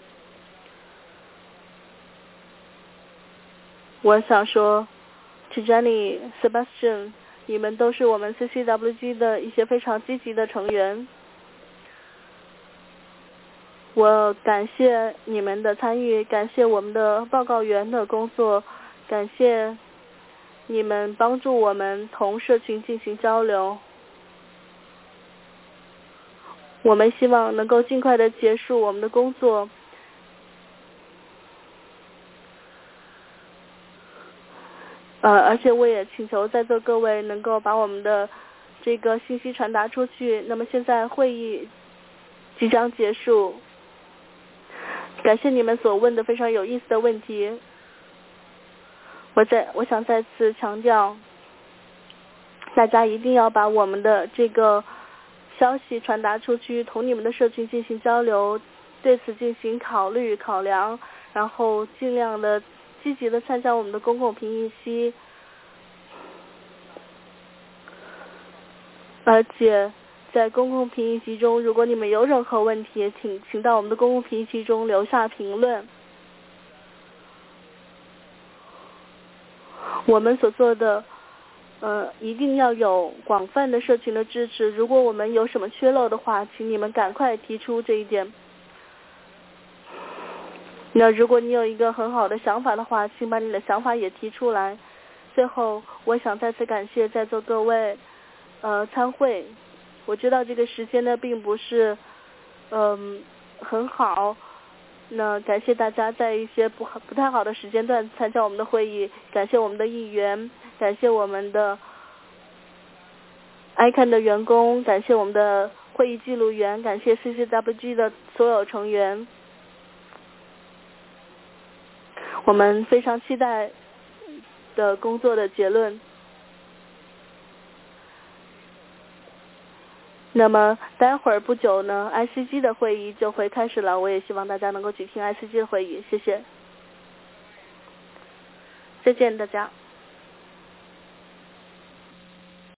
[SPEAKER 1] 我想说 Tijani、Sebastian， 你们都是我们 C C W G 的一些非常积极的成员，我感谢你们的参与，感谢我们的报告员的工作，感谢你们帮助我们同社群进行交流。我们希望能够尽快的结束我们的工作。呃，而且我也请求在座各位能够把我们的这个信息传达出去。那么现在会议即将结束，感谢你们所问的非常有意思的问题。我在我想再次强调，大家一定要把我们的这个消息传达出去，同你们的社群进行交流，对此进行考虑考量，然后尽量的积极的参加我们的公共评议期。而且在公共评议期中，如果你们有任何问题，请请到我们的公共评议期中留下评论。我们所做的呃，一定要有广泛的社群的支持。如果我们有什么缺漏的话，请你们赶快提出这一点。那如果你有一个很好的想法的话，请把你的想法也提出来。最后，我想再次感谢在座各位呃参会。我知道这个时间呢并不是嗯、呃、很好。那感谢大家在一些不不太好的时间段参加我们的会议，感谢我们的议员，感谢我们的 I C A N 的员工，感谢我们的会议记录员，感谢 C C W G 的所有成员。我们非常期待的工作的结论。那么待会儿不久呢 I C G 的会议就会开始了，我也希望大家能够去听 I C G 的会议。谢谢，再见大家。